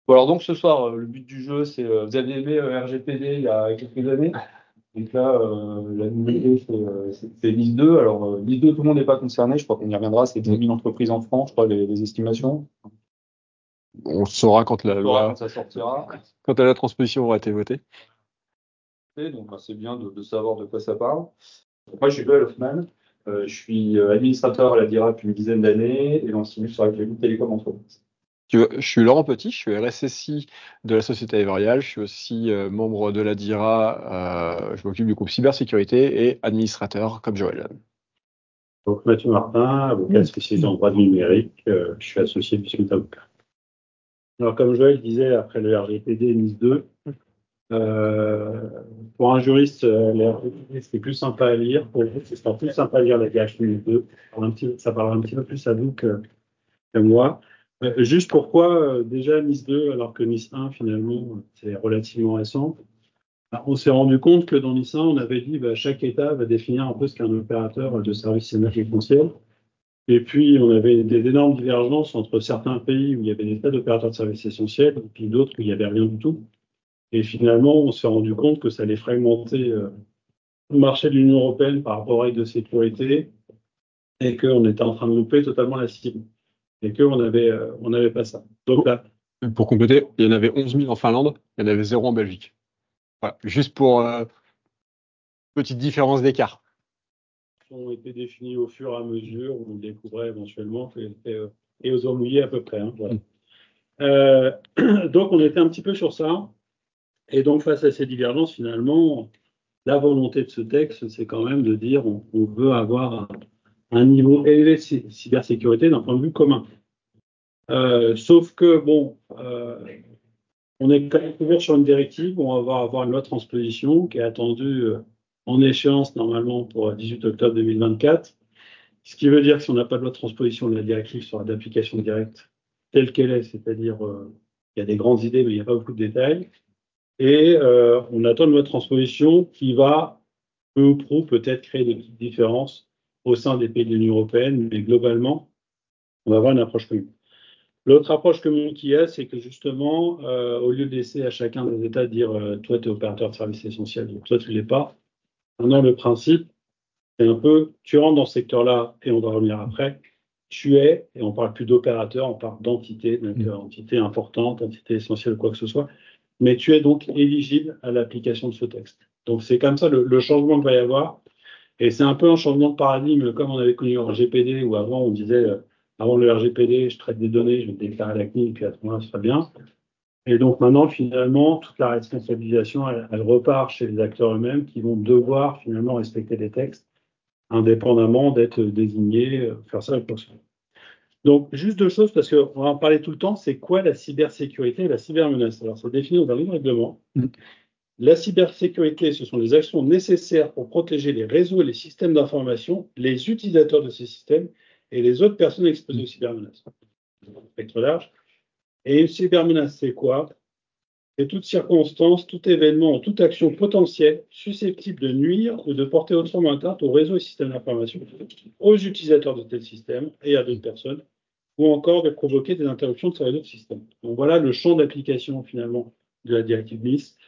Bon, alors donc ce soir, le but du jeu, c'est vous avez aimé RGPD il y a quelques années. Donc là, la nouveauté, c'est NIS 2. Alors NIS 2, tout le monde n'est pas concerné. Je crois qu'on y reviendra. C'est 10 000 entreprises en France, je crois, les estimations. On saura quand On la saura loi, quand ça sortira. quand la transposition aura été votée. Donc bah, c'est bien de savoir de quoi ça parle. Moi, je suis Joël Hoffman. Je suis administrateur à la DIRA depuis une dizaine d'années et enseigne sur la télécom entreprise. Je suis Laurent Petit, je suis RSSI de la société Everial, je suis aussi membre de la DIRA, je m'occupe du groupe cybersécurité et administrateur comme Joël. Donc, Mathieu Martin, avocat spécialisé en droit du numérique, je suis associé du Smith Avocat. Alors, comme Joël disait, après le RGPD NIS 2, pour un juriste, le RGPD, c'était plus sympa à lire. Pour vous, c'est plus sympa à lire la directive NIS 2. Ça parlera un petit peu plus à vous que moi. Juste pourquoi, déjà NIS 2, alors que NIS 1, finalement, c'est relativement récent. On s'est rendu compte que dans NIS 1, on avait dit chaque État va définir un peu ce qu'est un opérateur de services événementiels. Et puis, on avait des énormes divergences entre certains pays où il y avait des tas d'opérateurs de services essentiels et puis d'autres où il n'y avait rien du tout. Et finalement, on s'est rendu compte que ça allait fragmenter le marché de l'Union européenne par rapport aux règles de sécurité et qu'on était en train de louper totalement la cible et on n'avait pas ça. Donc là, Pour compléter, il y en avait 11 000 en Finlande, il y en avait 0 en Belgique. Voilà, juste pour petite différence d'écart. ont été définis au fur et à mesure, on découvrait éventuellement et aux eaux mouillées à peu près. Hein, voilà. Donc on était un petit peu sur ça. Et donc face à ces divergences, finalement, la volonté de ce texte, c'est quand même de dire on veut avoir un niveau élevé de cybersécurité d'un point de vue commun. Sauf que, bon, on est quand même couvert sur une directive, on va avoir une loi de transposition qui est attendue en échéance normalement pour 18 octobre 2024. Ce qui veut dire que si on n'a pas de loi de transposition de la directive sera d'application directe telle qu'elle est, c'est-à-dire il y a des grandes idées, mais il n'y a pas beaucoup de détails. Et on attend une loi de transposition qui va, peu ou prou, peut-être créer des petites différences au sein des pays de l'Union européenne, mais globalement, on va avoir une approche commune. L'autre approche commune qu'il y a, c'est que justement, au lieu de laisser à chacun des États dire toi, tu es opérateur de services essentiels, donc toi, tu ne l'es pas, maintenant, le principe, c'est un peu, tu rentres dans ce secteur-là, et on va revenir après, tu es, et on ne parle plus d'opérateur, on parle d'entité, donc entité importante, entité essentielle, quoi que ce soit, mais tu es donc éligible à l'application de ce texte. Donc c'est comme ça le changement qu'il va y avoir, et c'est un peu un changement de paradigme, comme on avait connu le RGPD, où avant on disait, avant le RGPD, je traite des données, je vais déclarer à la CNIL, puis à ce moment-là, ce sera bien. Et donc maintenant, finalement, toute la responsabilisation, elle repart chez les acteurs eux-mêmes qui vont devoir finalement respecter les textes indépendamment d'être désigné, faire ça avec personne. Donc, juste deux choses, parce qu'on va en parler tout le temps, c'est quoi la cybersécurité et la cybermenace? Alors, c'est défini dans le règlement. La cybersécurité, ce sont des actions nécessaires pour protéger les réseaux et les systèmes d'information, les utilisateurs de ces systèmes et les autres personnes exposées aux cybermenaces. Spectre large. Et une cybermenace, c'est quoi? C'est toute circonstance, tout événement ou toute action potentielle susceptible de nuire ou de porter autrement atteinte aux réseaux et systèmes d'information, aux utilisateurs de tels systèmes et à d'autres personnes, ou encore de provoquer des interruptions de ces réseaux de systèmes. Donc voilà le champ d'application finalement de la directive NIS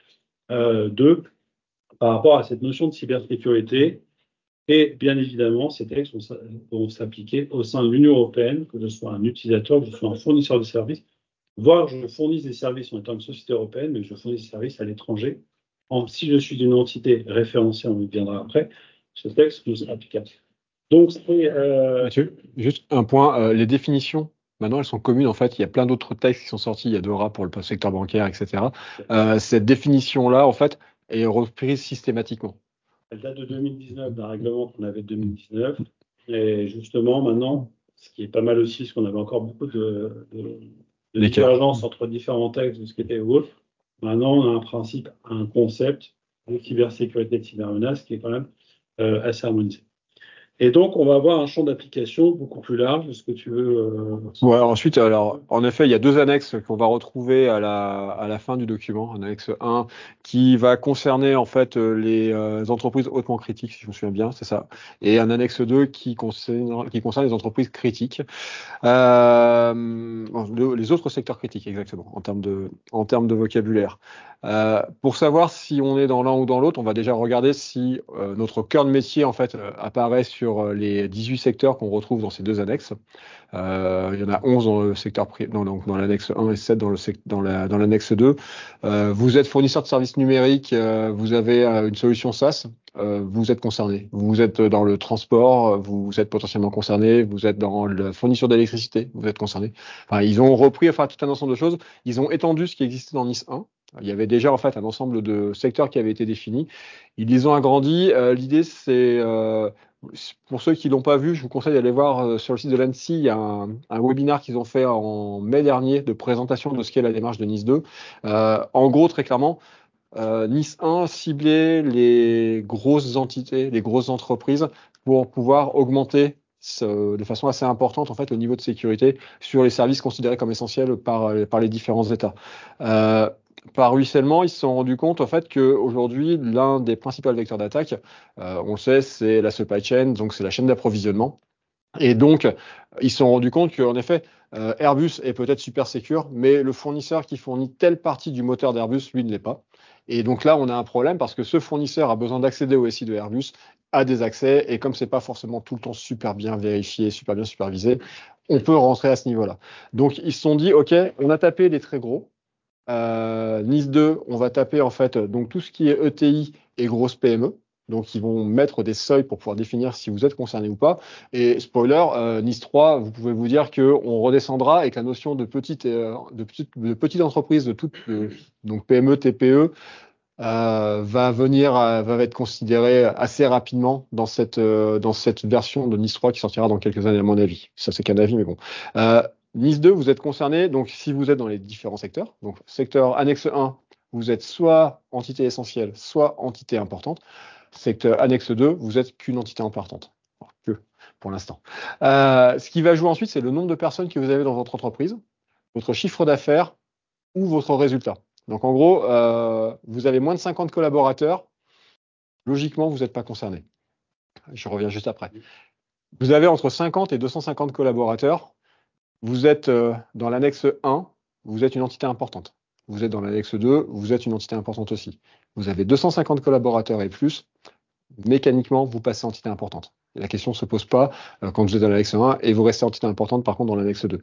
2 par rapport à cette notion de cybersécurité. Et bien évidemment, ces textes vont s'appliquer au sein de l'Union européenne, que je sois un utilisateur, que je sois un fournisseur de services, voire je fournis des services en tant que société européenne, mais je fournis des services à l'étranger. Si je suis une entité référencée, on y viendra après, ce texte nous sera applicable. Donc, Mathieu, juste un point, les définitions, maintenant elles sont communes en fait, il y a plein d'autres textes qui sont sortis, il y a DORA pour le secteur bancaire, etc. Cette définition-là, en fait, est reprise systématiquement. Elle date de 2019, d'un règlement qu'on avait de 2019. Et justement, maintenant, ce qui est pas mal aussi, parce qu'on avait encore beaucoup de divergences entre différents textes de ce qui était Wolf. Maintenant, on a un principe, un concept de cybersécurité, de cybermenace qui est quand même assez harmonisé. Et donc, on va avoir un champ d'application beaucoup plus large. Est-ce que tu veux... Ouais, ensuite, alors, en effet, il y a 2 annexes qu'on va retrouver à la fin du document, un annexe 1, qui va concerner, en fait, les entreprises hautement critiques, si je me souviens bien, c'est ça. Et un annexe 2 qui concerne les entreprises critiques. Les autres secteurs critiques, exactement, en termes de vocabulaire. Pour savoir si on est dans l'un ou dans l'autre, on va déjà regarder si notre cœur de métier, en fait, apparaît sur les 18 secteurs qu'on retrouve dans ces 2 annexes. Il y en a 11 dans le secteur dans l'annexe 1 et 7 dans l'annexe 2. Vous êtes fournisseur de services numériques, vous avez une solution SaaS, vous êtes concerné. Vous êtes dans le transport, vous êtes potentiellement concerné. Vous êtes dans la fourniture d'électricité, vous êtes concerné. Enfin, ils ont repris tout un ensemble de choses. Ils ont étendu ce qui existait dans NIS 1. Il y avait déjà en fait un ensemble de secteurs qui avaient été définis. Ils les ont agrandis. L'idée, c'est pour ceux qui l'ont pas vu, je vous conseille d'aller voir sur le site de l'ANSSI. Il y a un webinaire qu'ils ont fait en mai dernier de présentation de ce qu'est la démarche de NIS 2. En gros, très clairement, NIS 1 ciblait les grosses entités, les grosses entreprises pour pouvoir augmenter de façon assez importante en fait le niveau de sécurité sur les services considérés comme essentiels par les différents États. Par ruissellement, ils se sont rendus compte en fait qu'aujourd'hui, l'un des principaux vecteurs d'attaque, on le sait, c'est la supply chain, donc c'est la chaîne d'approvisionnement. Et donc, ils se sont rendus compte qu'en effet, Airbus est peut-être super sécure, mais le fournisseur qui fournit telle partie du moteur d'Airbus, lui, ne l'est pas. Et donc là, on a un problème parce que ce fournisseur a besoin d'accéder au SI de Airbus, a des accès, et comme c'est pas forcément tout le temps super bien vérifié, super bien supervisé, on peut rentrer à ce niveau-là. Donc, ils se sont dit, OK, on a tapé les très gros. NIS 2, on va taper en fait donc tout ce qui est ETI et grosses PME. Donc, ils vont mettre des seuils pour pouvoir définir si vous êtes concerné ou pas. Et spoiler, NIS 3, vous pouvez vous dire qu'on redescendra et que la notion de petite entreprise, donc PME, TPE, va être considérée assez rapidement dans cette version de NIS 3 qui sortira dans quelques années, à mon avis. Ça, c'est qu'un avis, mais bon. NIS 2, vous êtes concerné, donc si vous êtes dans les différents secteurs, donc secteur annexe 1, vous êtes soit entité essentielle, soit entité importante. Secteur annexe 2, vous êtes qu'une entité importante. Alors, que, pour l'instant. Ce qui va jouer ensuite, c'est le nombre de personnes que vous avez dans votre entreprise, votre chiffre d'affaires ou votre résultat. Donc en gros, vous avez moins de 50 collaborateurs, logiquement, vous n'êtes pas concerné. Je reviens juste après. Vous avez entre 50 et 250 collaborateurs, vous êtes dans l'annexe 1, vous êtes une entité importante. Vous êtes dans l'annexe 2, vous êtes une entité importante aussi. Vous avez 250 collaborateurs et plus, mécaniquement, vous passez entité importante. La question ne se pose pas quand vous êtes dans l'annexe 1 et vous restez entité importante, par contre, dans l'annexe 2.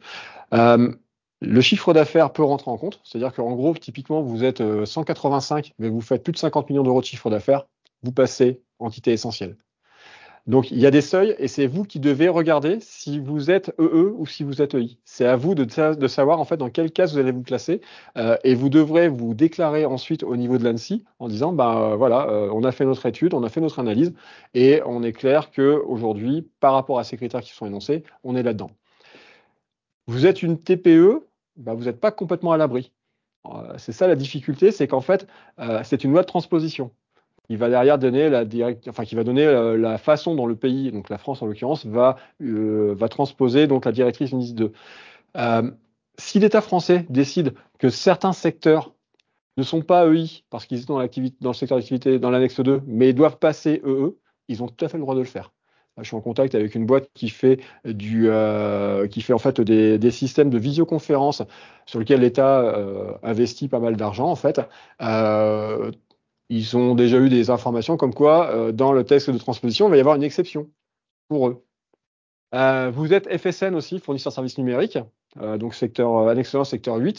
Le chiffre d'affaires peut rentrer en compte, c'est-à-dire qu'en gros, typiquement, vous êtes 185, mais vous faites plus de 50 millions d'euros de chiffre d'affaires, vous passez entité essentielle. Donc, il y a des seuils et c'est vous qui devez regarder si vous êtes EE ou si vous êtes EI. C'est à vous de savoir en fait dans quelle case vous allez vous classer et vous devrez vous déclarer ensuite au niveau de l'ANSSI en disant voilà, on a fait notre étude, on a fait notre analyse et on est clair que aujourd'hui, par rapport à ces critères qui sont énoncés, on est là-dedans. Vous êtes une TPE, vous n'êtes pas complètement à l'abri. C'est ça la difficulté, c'est qu'en fait, c'est une loi de transposition. Il va derrière donner qui va donner la façon dont le pays, donc la France en l'occurrence, va transposer donc la directive NIS 2. Si l'État français décide que certains secteurs ne sont pas EI parce qu'ils sont dans le secteur d'activité dans l'annexe 2, mais doivent passer EE, ils ont tout à fait le droit de le faire. Je suis en contact avec une boîte qui fait en fait des systèmes de visioconférence sur lesquels l'État investit pas mal d'argent en fait. Ils ont déjà eu des informations comme quoi, dans le texte de transposition, il va y avoir une exception pour eux. Vous êtes FSN aussi, fournisseur de services numériques, donc secteur annexe 1, secteur 8.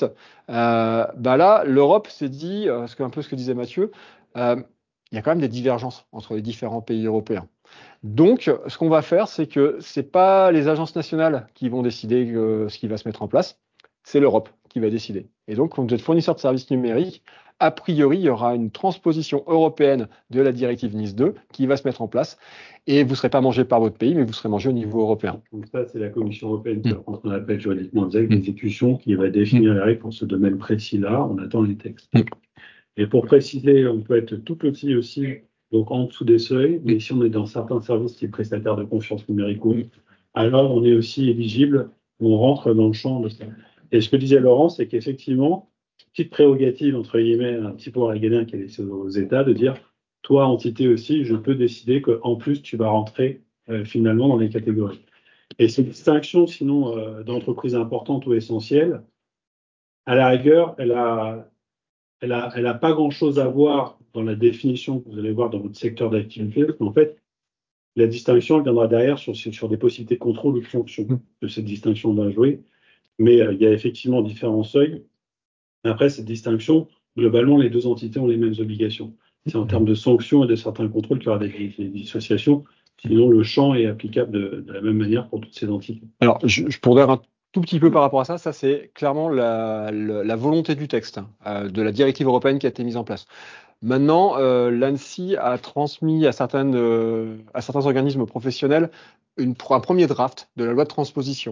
Là, l'Europe s'est dit, un peu ce que disait Mathieu, il y a quand même des divergences entre les différents pays européens. Donc, ce qu'on va faire, c'est que ce n'est pas les agences nationales qui vont décider ce qui va se mettre en place, c'est l'Europe qui va décider. Et donc, quand vous êtes fournisseur de services numériques, a priori, il y aura une transposition européenne de la directive NIS 2 qui va se mettre en place et vous ne serez pas mangé par votre pays, mais vous serez mangé au niveau européen. Donc ça, c'est la Commission européenne qui va prendre ce qu'on appelle juridiquement l'exécution qui va définir les règles pour ce domaine précis-là. On attend les textes. Et pour préciser, on peut être tout petit aussi donc en dessous des seuils, mais si on est dans certains services qui sont prestataires de confiance numérique, alors on est aussi éligible, on rentre dans le champ de ça. Et ce que disait Laurent, c'est qu'effectivement, petite prérogative, entre guillemets, un petit pouvoir régalien qui est laissé aux États, de dire, toi, entité aussi, je peux décider qu'en plus, tu vas rentrer finalement dans les catégories. Et cette distinction, sinon, d'entreprise importante ou essentielle, à la rigueur, elle a pas grand-chose à voir dans la définition que vous allez voir dans votre secteur d'activité, parce qu'en fait, la distinction elle viendra derrière sur des possibilités de contrôle ou de sanction que cette distinction va jouer. Mais il y a effectivement différents seuils. Après, cette distinction, globalement, les deux entités ont les mêmes obligations. C'est en termes de sanctions et de certains contrôles qu'il y aura des dissociations. Sinon, le champ est applicable de la même manière pour toutes ces entités. Alors, je pourrais un tout petit peu par rapport à ça. Ça, c'est clairement la volonté du texte, de la directive européenne qui a été mise en place. Maintenant, l'ANSSI a transmis à certains organismes professionnels un premier draft de la loi de transposition.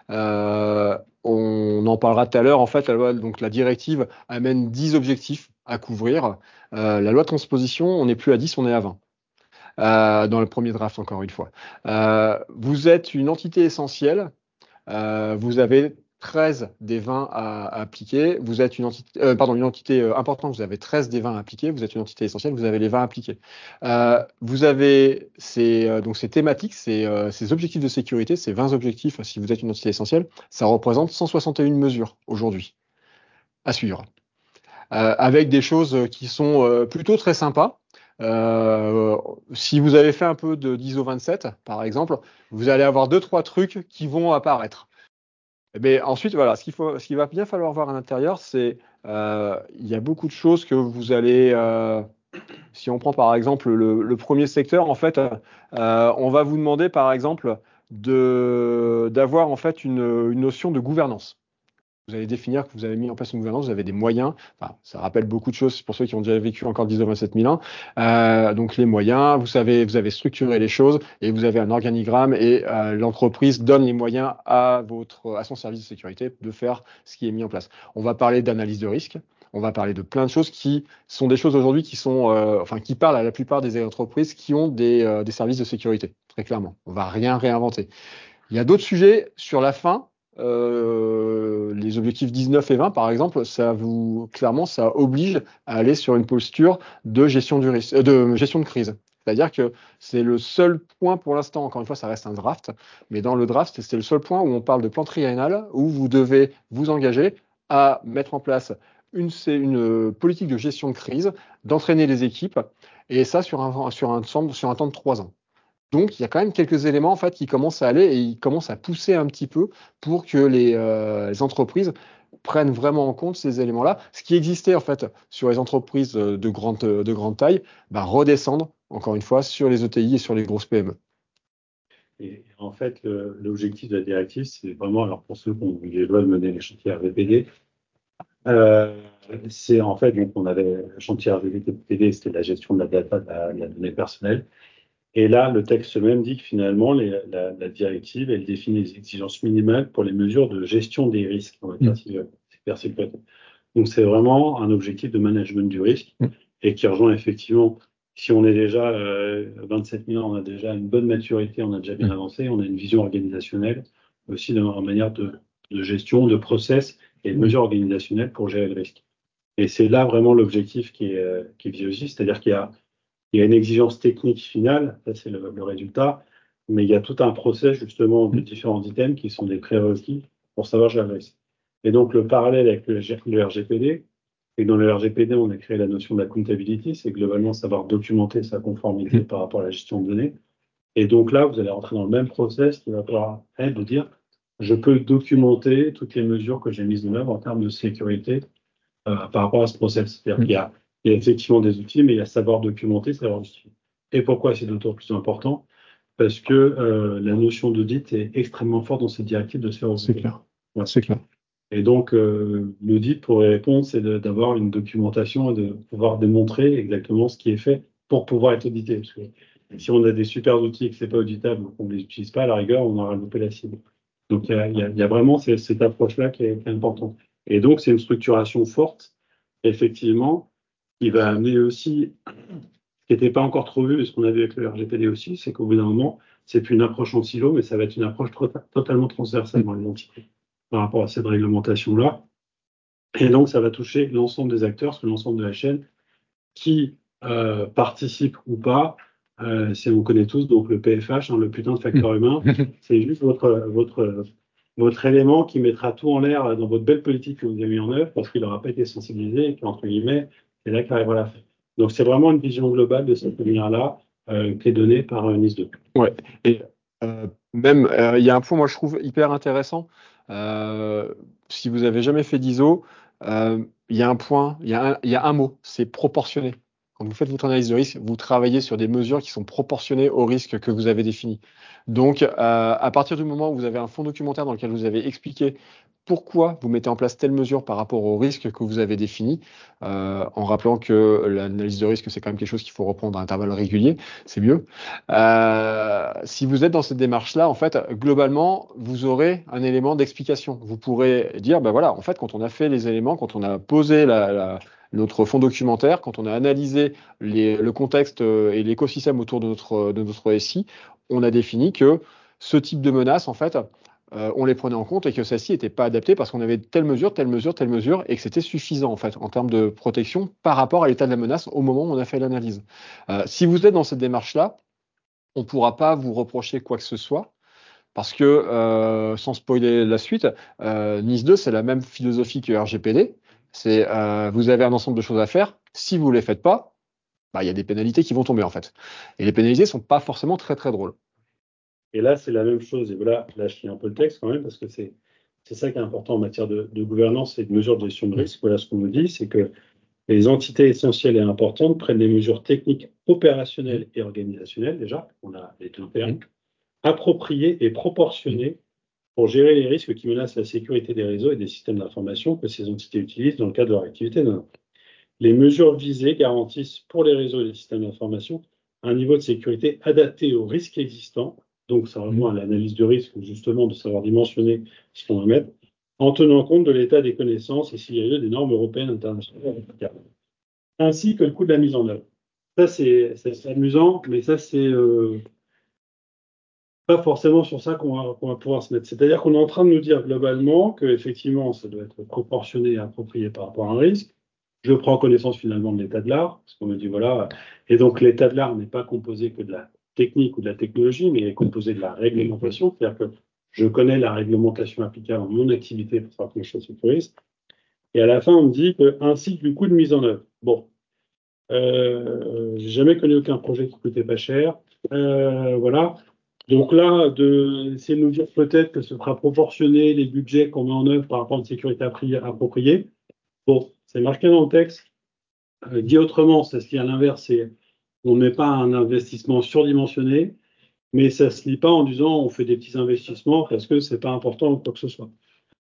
On en parlera tout à l'heure. En fait, la directive amène 10 objectifs à couvrir. La loi de transposition, on n'est plus à 10, on est à 20. Dans le premier draft, encore une fois. Vous êtes une entité essentielle. Vous avez 13 des 20 à appliquer. Vous êtes une entité importante, vous avez 13 des 20 à appliquer. Vous êtes une entité essentielle, vous avez les 20 appliqués. Vous avez ces thématiques, ces objectifs de sécurité, ces 20 objectifs, si vous êtes une entité essentielle, ça représente 161 mesures aujourd'hui à suivre. Avec des choses qui sont plutôt très sympas. Si vous avez fait un peu d'ISO 27, par exemple, vous allez avoir 2-3 trucs qui vont apparaître. Mais ensuite, voilà, ce qu'il va bien falloir voir à l'intérieur, c'est il y a beaucoup de choses que vous allez. Si on prend par exemple le premier secteur, en fait, on va vous demander par exemple d'avoir en fait une notion de gouvernance. Vous allez définir que vous avez mis en place une gouvernance, vous avez des moyens. Enfin, ça rappelle beaucoup de choses pour ceux qui ont déjà vécu encore l'ISO 27001. Donc les moyens, vous avez structuré les choses et vous avez un organigramme et l'entreprise donne les moyens à son service de sécurité de faire ce qui est mis en place. On va parler d'analyse de risque. On va parler de plein de choses qui sont des choses aujourd'hui qui parlent à la plupart des entreprises qui ont des services de sécurité, très clairement. On va rien réinventer. Il y a d'autres sujets sur la fin. Les objectifs 19 et 20, par exemple, ça oblige à aller sur une posture de gestion du risque, de gestion de crise. C'est-à-dire que c'est le seul point pour l'instant, encore une fois, ça reste un draft, mais dans le draft, c'est le seul point où on parle de plan triennal, où vous devez vous engager à mettre en place une politique de gestion de crise, d'entraîner les équipes, et ça sur un temps de 3 ans. Donc, il y a quand même quelques éléments en fait qui commencent à aller et ils commencent à pousser un petit peu pour que les entreprises prennent vraiment en compte ces éléments-là. Ce qui existait en fait sur les entreprises de grande taille, redescendre encore une fois sur les ETI et sur les grosses PME. Et en fait, l'objectif de la directive, c'est vraiment, alors pour ceux qui ont eu les lois de mener les chantiers RGPD, c'est en fait, donc on avait le chantier RGPD, c'était la gestion de la data, de la donnée personnelle. Et là, le texte même dit que finalement, la directive, elle définit les exigences minimales pour les mesures de gestion des risques en matière de cybersécurité. Donc, c'est vraiment un objectif de management du risque et qui rejoint effectivement, si on est déjà 27 000 ans, on a déjà une bonne maturité, on a déjà bien avancé, on a une vision organisationnelle aussi en manière de gestion, de process et de mesures organisationnelles pour gérer le risque. Et c'est là vraiment l'objectif qui est visé aussi, c'est-à-dire qu'il y a une exigence technique finale, ça c'est le résultat, mais il y a tout un process justement de différents items qui sont des prérequis pour savoir gérer le risque. Et donc le parallèle avec le RGPD, et dans le RGPD on a créé la notion d'accountability, c'est globalement savoir documenter sa conformité par rapport à la gestion de données. Et donc là vous allez rentrer dans le même process qui va pouvoir être de dire je peux documenter toutes les mesures que j'ai mises en œuvre en termes de sécurité par rapport à ce process. C'est-à-dire qu'il y a effectivement des outils, mais il y a savoir documenter, savoir justifier. Et pourquoi c'est d'autant plus important? Parce que la notion d'audit est extrêmement forte dans cette directive de sphère. C'est clair. Ouais. C'est clair. Et donc, l'audit, pour y répondre, c'est d'avoir une documentation et de pouvoir démontrer exactement ce qui est fait pour pouvoir être audité. Parce que si on a des super outils et que ce n'est pas auditable ou qu'on ne les utilise pas, à la rigueur, on aura loupé la cible. Donc, il y a vraiment cette approche-là qui est importante. Et donc, c'est une structuration forte, effectivement, qui va amener aussi qui n'était pas encore trop vu, et ce qu'on a vu avec le RGPD aussi, c'est qu'au bout d'un moment, c'est plus une approche en silo, mais ça va être une approche totalement transversale dans l'identité par rapport à cette réglementation-là. Et donc, ça va toucher l'ensemble des acteurs, sur l'ensemble de la chaîne, qui participent ou pas. On connaît tous donc le PFH, le putain de facteur humain. C'est juste votre élément qui mettra tout en l'air dans votre belle politique que vous avez mis en œuvre parce qu'il n'aura pas été sensibilisé et qu'entre guillemets, c'est là qu'arrivera la fin. Donc, c'est vraiment une vision globale de cette lumière-là qui est donnée par NIS2. Ouais. Et même, il y a un point, moi, je trouve hyper intéressant. Si vous avez jamais fait d'ISO, il y a un point, il y a un mot, c'est proportionné. Quand vous faites votre analyse de risque, vous travaillez sur des mesures qui sont proportionnées au risque que vous avez défini. Donc, à partir du moment où vous avez un fond documentaire dans lequel vous avez expliqué pourquoi vous mettez en place telle mesure par rapport au risque que vous avez défini, en rappelant que l'analyse de risque, c'est quand même quelque chose qu'il faut reprendre à intervalles réguliers, c'est mieux. Si vous êtes dans cette démarche-là, en fait, globalement, vous aurez un élément d'explication. Vous pourrez dire, ben voilà, en fait, quand on a fait les éléments, quand on a posé notre fond documentaire, quand on a analysé le contexte et l'écosystème autour de notre SI, on a défini que ce type de menace, en fait, on les prenait en compte et que celle-ci n'était pas adaptée parce qu'on avait telle mesure, telle mesure, telle mesure et que c'était suffisant, en fait, en termes de protection par rapport à l'état de la menace au moment où on a fait l'analyse. Si vous êtes dans cette démarche-là, on ne pourra pas vous reprocher quoi que ce soit. Parce que, sans spoiler la suite, NIS 2, c'est la même philosophie que RGPD. C'est vous avez un ensemble de choses à faire. Si vous ne les faites pas, bah, y a des pénalités qui vont tomber en fait. Et les pénalités ne sont pas forcément très très drôles. Et là, c'est la même chose. Et voilà, là, je lis un peu le texte quand même, parce que c'est ça qui est important en matière de gouvernance et de mesure de gestion de risque. Voilà ce qu'on nous dit, c'est que les entités essentielles et importantes prennent des mesures techniques, opérationnelles et organisationnelles, déjà, on a les deux termes, appropriées et proportionnées pour gérer les risques qui menacent la sécurité des réseaux et des systèmes d'information que ces entités utilisent dans le cadre de leur activité. Les mesures visées garantissent pour les réseaux et les systèmes d'information un niveau de sécurité adapté aux risques existants. Donc, ça rejoint à l'analyse de risque, justement, de savoir dimensionner ce qu'on va mettre, en tenant compte de l'état des connaissances et s'il y a des normes européennes internationales applicables, ainsi que le coût de la mise en œuvre. Ça, c'est amusant, mais ça, c'est pas forcément sur ça qu'on va pouvoir se mettre. C'est-à-dire qu'on est en train de nous dire globalement qu'effectivement, ça doit être proportionné et approprié par rapport à un risque. Je prends connaissance finalement de l'état de l'art, parce qu'on me dit voilà, et donc l'état de l'art n'est pas composé que de la technique ou de la technologie, mais est composé de la réglementation, c'est-à-dire que je connais la réglementation applicable à mon activité pour savoir que je suis sécuriste. Et à la fin, on me dit que ainsi que le coût de mise en œuvre. Bon, j'ai jamais connu aucun projet qui coûtait pas cher. Voilà. Donc là, essayer de nous dire peut-être que ce sera proportionné les budgets qu'on met en œuvre par rapport à une sécurité appropriée. Bon, c'est marqué dans le texte. Dit autrement, ça se lit à l'inverse, c'est on ne met pas un investissement surdimensionné, mais ça ne se lit pas en disant on fait des petits investissements parce que c'est pas important ou quoi que ce soit.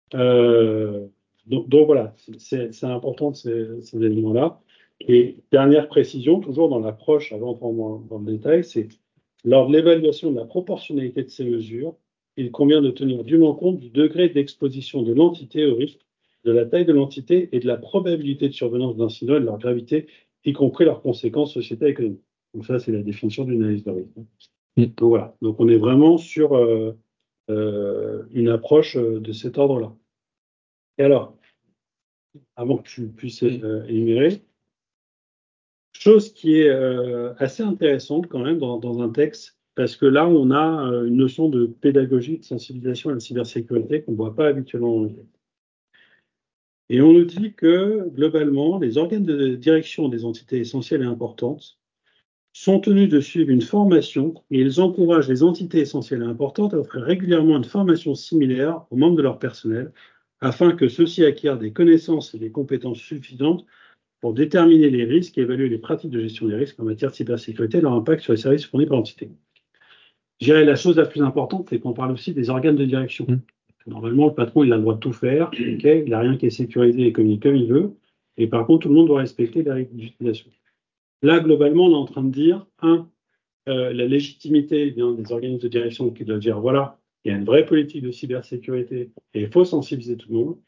Donc voilà, c'est important ces éléments-là. Et dernière précision, toujours dans l'approche, avant de rentrer dans le détail, c'est lors de l'évaluation de la proportionnalité de ces mesures, il convient de tenir dûment compte du degré d'exposition de l'entité au risque, de la taille de l'entité et de la probabilité de survenance d'incidents et de leur gravité, y compris leurs conséquences sociétales et économiques. Donc ça, c'est la définition d'une analyse de risque. Donc voilà, donc on est vraiment sur une approche de cet ordre-là. Et alors, avant que tu puisses énumérer, chose qui est assez intéressante quand même dans un texte, parce que là, on a une notion de pédagogie, de sensibilisation à la cybersécurité qu'on ne voit pas habituellement en anglais. Et on nous dit que, globalement, les organes de direction des entités essentielles et importantes sont tenus de suivre une formation et ils encouragent les entités essentielles et importantes à offrir régulièrement une formation similaire aux membres de leur personnel afin que ceux-ci acquièrent des connaissances et des compétences suffisantes pour déterminer les risques et évaluer les pratiques de gestion des risques en matière de cybersécurité et leur impact sur les services fournis par l'entité. Je dirais la chose la plus importante, c'est qu'on parle aussi des organes de direction. Normalement, le patron, il a le droit de tout faire, okay, il n'a rien qui est sécurisé et communique comme il veut, et par contre, tout le monde doit respecter les règles d'utilisation. Là, globalement, on est en train de dire, la légitimité vient des organismes de direction qui doivent dire, voilà, il y a une vraie politique de cybersécurité et il faut sensibiliser tout le monde.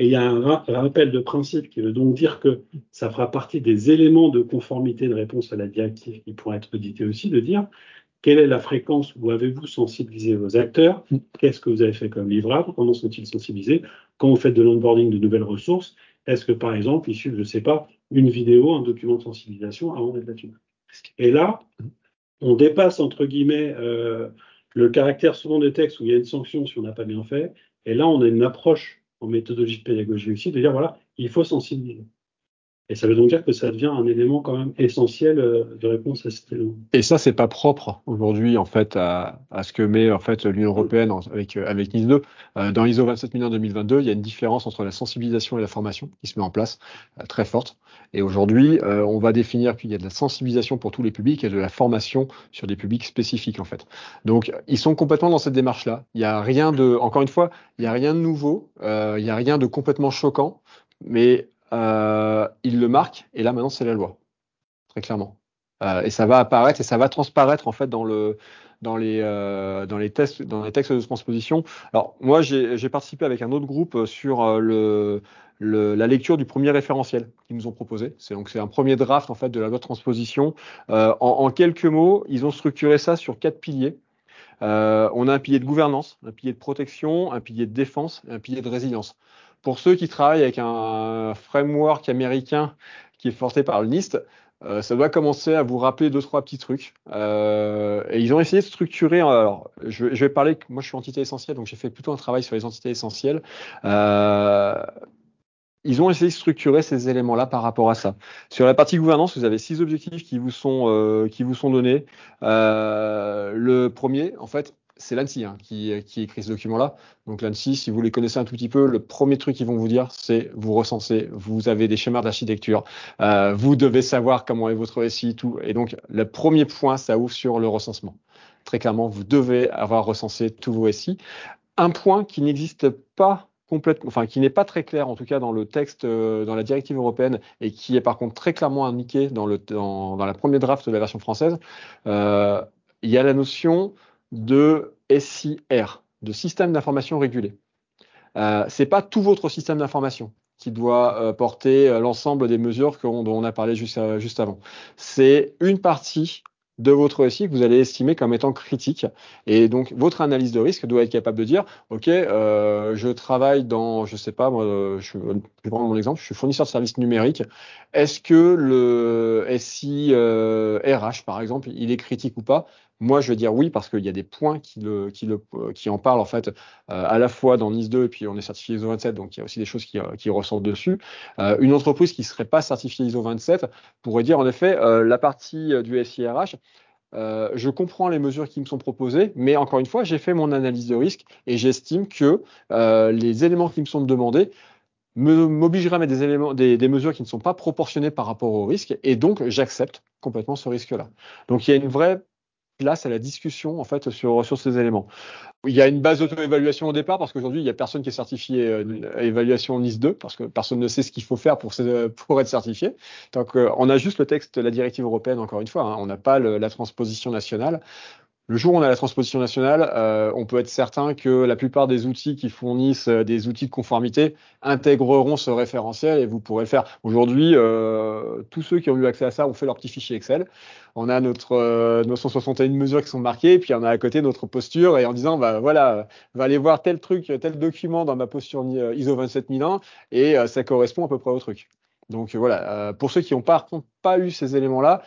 Et il y a un rappel de principe qui veut donc dire que ça fera partie des éléments de conformité de réponse à la directive qui pourront être audités aussi, de dire quelle est la fréquence où avez-vous sensibilisé vos acteurs, qu'est-ce que vous avez fait comme livrable, comment sont-ils sensibilisés, quand vous faites de l'onboarding de nouvelles ressources, est-ce que par exemple, il suffit, je ne sais pas, une vidéo, un document de sensibilisation avant d'être là-dessus. Et là, on dépasse entre guillemets le caractère souvent des textes où il y a une sanction si on n'a pas bien fait, et là on a une approche en méthodologie de pédagogie aussi, de dire voilà, il faut sensibiliser. Et ça veut donc dire que ça devient un élément quand même essentiel de réponse à cet élément. Et ça, c'est pas propre aujourd'hui en fait à ce que met en fait l'Union européenne avec NIS 2. Dans l'ISO 27001 2022, il y a une différence entre la sensibilisation et la formation qui se met en place très forte. Et aujourd'hui, on va définir qu'il y a de la sensibilisation pour tous les publics et de la formation sur des publics spécifiques en fait. Donc, ils sont complètement dans cette démarche-là. Il y a rien de, encore une fois, il y a rien de nouveau, il y a rien de complètement choquant, mais ils le marquent. Et là, maintenant, c'est la loi, très clairement. Et ça va apparaître et ça va transparaître en fait dans les textes de transposition. Alors moi j'ai participé avec un autre groupe sur la lecture du premier référentiel qu'ils nous ont proposé. C'est un premier draft en fait de la loi de transposition. En quelques mots, ils ont structuré ça sur 4 piliers. On a un pilier de gouvernance, un pilier de protection, un pilier de défense et un pilier de résilience. Pour ceux qui travaillent avec un framework américain qui est porté par le NIST, ça doit commencer à vous rappeler 2-3 petits trucs. Et ils ont essayé de structurer. Alors, je vais parler. Moi, je suis entité essentielle, donc j'ai fait plutôt un travail sur les entités essentielles. Ils ont essayé de structurer ces éléments-là par rapport à ça. Sur la partie gouvernance, vous avez 6 objectifs qui vous sont donnés. Le premier, en fait, c'est l'ANSSI qui écrit ce document-là. Donc l'ANSSI, si vous les connaissez un tout petit peu, le premier truc qu'ils vont vous dire, c'est vous recensez, vous avez des schémas d'architecture, vous devez savoir comment est votre SI, tout. Et donc le premier point, ça ouvre sur le recensement. Très clairement, vous devez avoir recensé tous vos SI. Un point qui n'existe pas complètement, enfin qui n'est pas très clair en tout cas dans le texte, dans la directive européenne et qui est par contre très clairement indiqué dans la première draft de la version française, euh, il y a la notion de SIR, de système d'information régulé. C'est pas tout votre système d'information qui doit porter l'ensemble des mesures dont on a parlé juste avant. C'est une partie de votre SI que vous allez estimer comme étant critique. Et donc, votre analyse de risque doit être capable de dire, OK, je travaille dans, je sais pas, moi, je vais prendre mon exemple, je suis fournisseur de services numériques. Est-ce que le SI RH, par exemple, il est critique ou pas? Moi, je vais dire oui, parce qu'il y a des points qui en parlent, en fait, à la fois dans NIS 2 et puis on est certifié ISO 27, donc il y a aussi des choses qui ressortent dessus. Une entreprise qui ne serait pas certifiée ISO 27 pourrait dire en effet la partie du SIRH, je comprends les mesures qui me sont proposées, mais encore une fois, j'ai fait mon analyse de risque et j'estime que les éléments qui me sont demandés m'obligeraient à mettre des mesures qui ne sont pas proportionnées par rapport au risque, et donc j'accepte complètement ce risque-là. Donc il y a une vraie place à la discussion en fait sur ces éléments. Il y a une base d'auto-évaluation au départ parce qu'aujourd'hui, il n'y a personne qui est certifié à évaluation NIS 2 parce que personne ne sait ce qu'il faut faire pour être certifié. Donc, on a juste le texte de la directive européenne, encore une fois. On n'a pas la transposition nationale. Le jour où on a la transposition nationale, on peut être certain que la plupart des outils qui fournissent des outils de conformité intégreront ce référentiel et vous pourrez le faire. Aujourd'hui, tous ceux qui ont eu accès à ça ont fait leur petit fichier Excel. On a nos 161 mesures qui sont marquées, puis on a à côté notre posture et en disant, bah voilà, va aller voir tel truc, tel document dans ma posture ISO 27001 et ça correspond à peu près au truc. Donc voilà, pour ceux qui n'ont par contre pas eu ces éléments-là,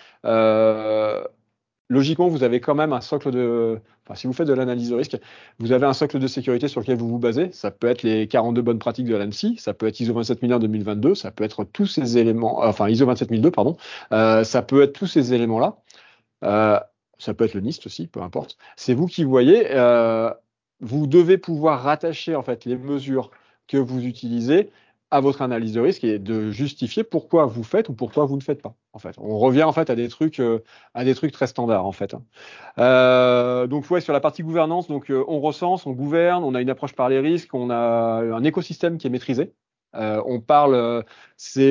logiquement, vous avez quand même un socle de. Enfin, si vous faites de l'analyse de risque, vous avez un socle de sécurité sur lequel vous vous basez. Ça peut être les 42 bonnes pratiques de l'ANSSI, ça peut être ISO 27001 2022, ça peut être tous ces éléments, enfin ISO 27002, pardon. Ça peut être tous ces éléments-là. Euh, Ça peut être le NIST aussi, peu importe. C'est vous qui voyez. Vous devez pouvoir rattacher en fait les mesures que vous utilisez à votre analyse de risque et de justifier pourquoi vous faites ou pourquoi vous ne faites pas. En fait, on revient en fait à des trucs très standards en fait. Donc ouais, sur la partie gouvernance, donc on recense, on gouverne, on a une approche par les risques, on a un écosystème qui est maîtrisé. On parle, c'est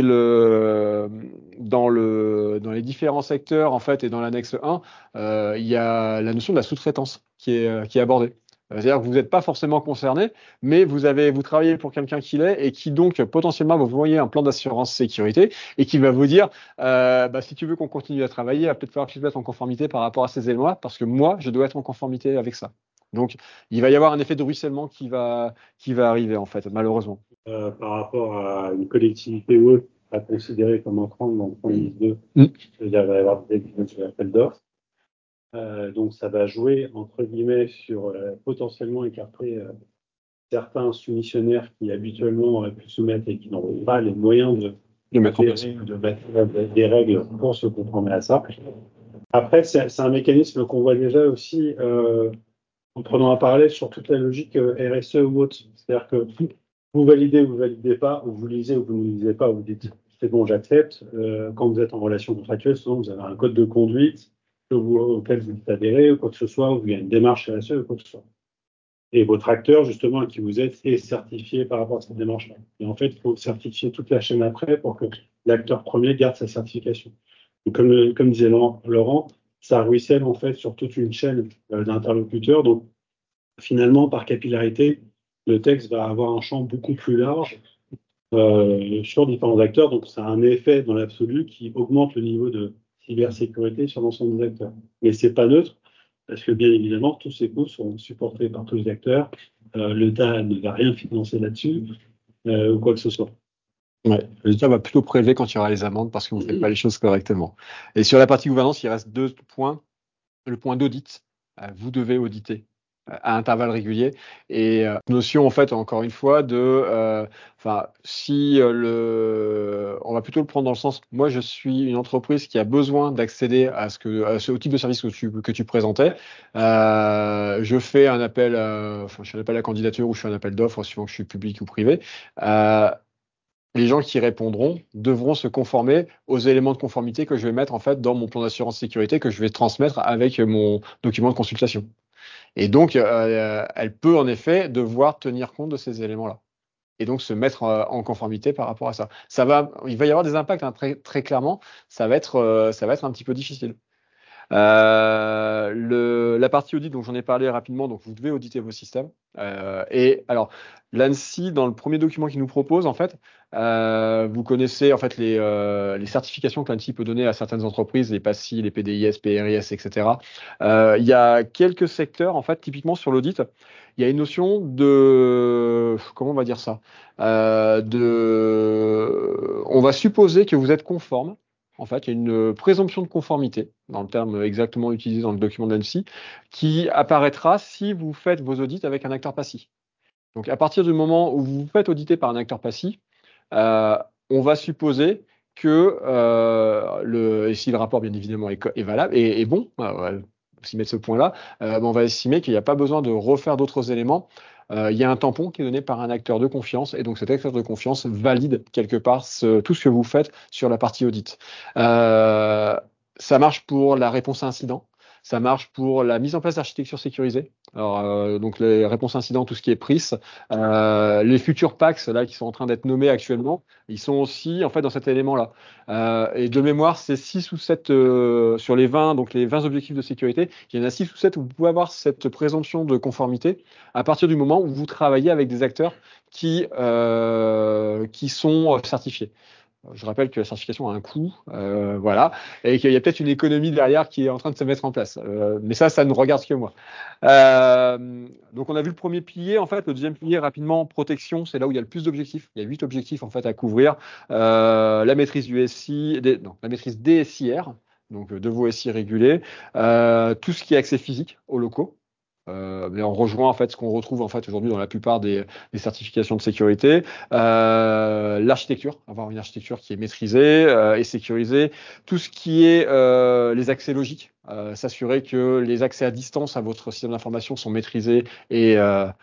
dans les différents secteurs en fait et dans l'annexe 1, il y a la notion de la sous-traitance qui est abordée. C'est-à-dire que vous n'êtes pas forcément concerné, mais vous travaillez pour quelqu'un qui l'est et qui donc potentiellement vous voyez un plan d'assurance sécurité et qui va vous dire si tu veux qu'on continue à travailler, il va peut-être falloir que tu te mettes en conformité par rapport à ces éléments-là parce que moi, je dois être en conformité avec ça. Donc, il va y avoir un effet de ruissellement qui va arriver en fait, malheureusement. Par rapport à une collectivité ou autre à considérer comme entrant dans le point 2, Mm. il va y avoir des appels d'offres. Donc ça va jouer entre guillemets sur potentiellement écarter certains soumissionnaires qui habituellement auraient pu soumettre et qui n'auront pas les moyens De mettre en place. de mettre des règles pour se conformer à ça. Après, c'est un mécanisme qu'on voit déjà aussi en prenant un parallèle sur toute la logique RSE ou autre. C'est-à-dire que vous validez ou vous validez pas, ou vous lisez ou vous ne lisez pas, vous dites c'est bon, j'accepte. Quand vous êtes en relation contractuelle, souvent vous avez un code de conduite auquel vous êtes adhéré ou quoi que ce soit, ou il y a une démarche RSE ou quoi que ce soit. Et votre acteur, justement, à qui vous êtes, est certifié par rapport à cette démarche-là. Et en fait, il faut certifier toute la chaîne après pour que l'acteur premier garde sa certification. Donc, comme disait Laurent, ça ruisselle en fait sur toute une chaîne d'interlocuteurs. Donc, finalement, par capillarité, le texte va avoir un champ beaucoup plus large sur différents acteurs. Donc, ça a un effet dans l'absolu qui augmente le niveau de cybersécurité sur l'ensemble des acteurs. Mais c'est pas neutre, parce que bien évidemment, tous ces coûts sont supportés par tous les acteurs. L'État ne va rien financer là-dessus, ou quoi que ce soit. Ouais, l'État va plutôt prélever quand il y aura les amendes parce que vous ne faites pas les choses correctement. Et sur la partie gouvernance, il reste 2 points. Le point d'audit, vous devez auditer à intervalles réguliers. Et notion, en fait, encore une fois, si on va plutôt le prendre dans le sens, moi, je suis une entreprise qui a besoin d'accéder au type de service que tu présentais. Je fais un appel, je fais un appel à candidature ou je fais un appel d'offres, suivant que je suis public ou privé. Les gens qui répondront devront se conformer aux éléments de conformité que je vais mettre en fait dans mon plan d'assurance sécurité que je vais transmettre avec mon document de consultation. Et donc, elle peut en effet devoir tenir compte de ces éléments-là. Et donc se mettre en conformité par rapport à ça. Il va y avoir des impacts hein, très, très clairement. Ça va être un petit peu difficile. La partie audit, dont j'en ai parlé rapidement, donc vous devez auditer vos systèmes. Et alors, l'ANSSI, dans le premier document qu'il nous propose, en fait, vous connaissez en fait les certifications que l'ANSSI peut donner à certaines entreprises, les PASSI, les PDIS, PRIS, etc. Il y a quelques secteurs, en fait, typiquement sur l'audit, il y a une notion de, comment on va dire ça, on va supposer que vous êtes conforme. En fait, il y a une présomption de conformité, dans le terme exactement utilisé dans le document de l'ANSSI, qui apparaîtra si vous faites vos audits avec un acteur PASSI. Donc, à partir du moment où vous vous faites auditer par un acteur PASSI, on va supposer que, et si le rapport, bien évidemment, est valable et bon, aussi mettre ce point-là, on va estimer qu'il n'y a pas besoin de refaire d'autres éléments. Il y a un tampon qui est donné par un acteur de confiance et donc cet acteur de confiance valide quelque part tout ce que vous faites sur la partie audit. Ça marche pour la réponse à incident. Ça marche pour la mise en place d'architecture sécurisée. Alors, donc les réponses à incidents, tout ce qui est PRIS, les futurs PACS là qui sont en train d'être nommés actuellement, ils sont aussi en fait dans cet élément-là. Et de mémoire, c'est 6 ou 7 sur les 20, donc les 20 objectifs de sécurité, il y en a 6 ou 7 où vous pouvez avoir cette présomption de conformité à partir du moment où vous travaillez avec des acteurs qui sont certifiés. Je rappelle que la certification a un coût, voilà, et qu'il y a peut-être une économie derrière qui est en train de se mettre en place. Mais ça ne regarde que moi. Donc on a vu le premier pilier, en fait, le deuxième pilier rapidement, protection, c'est là où il y a le plus d'objectifs. Il y a 8 objectifs en fait à couvrir. La maîtrise du SI, la maîtrise des SIR, donc de vos SI régulés, tout ce qui est accès physique aux locaux. Mais on rejoint en fait ce qu'on retrouve en fait aujourd'hui dans la plupart des certifications de sécurité. L'architecture, avoir une architecture qui est maîtrisée et sécurisée. Tout ce qui est les accès logiques, s'assurer que les accès à distance à votre système d'information sont maîtrisés et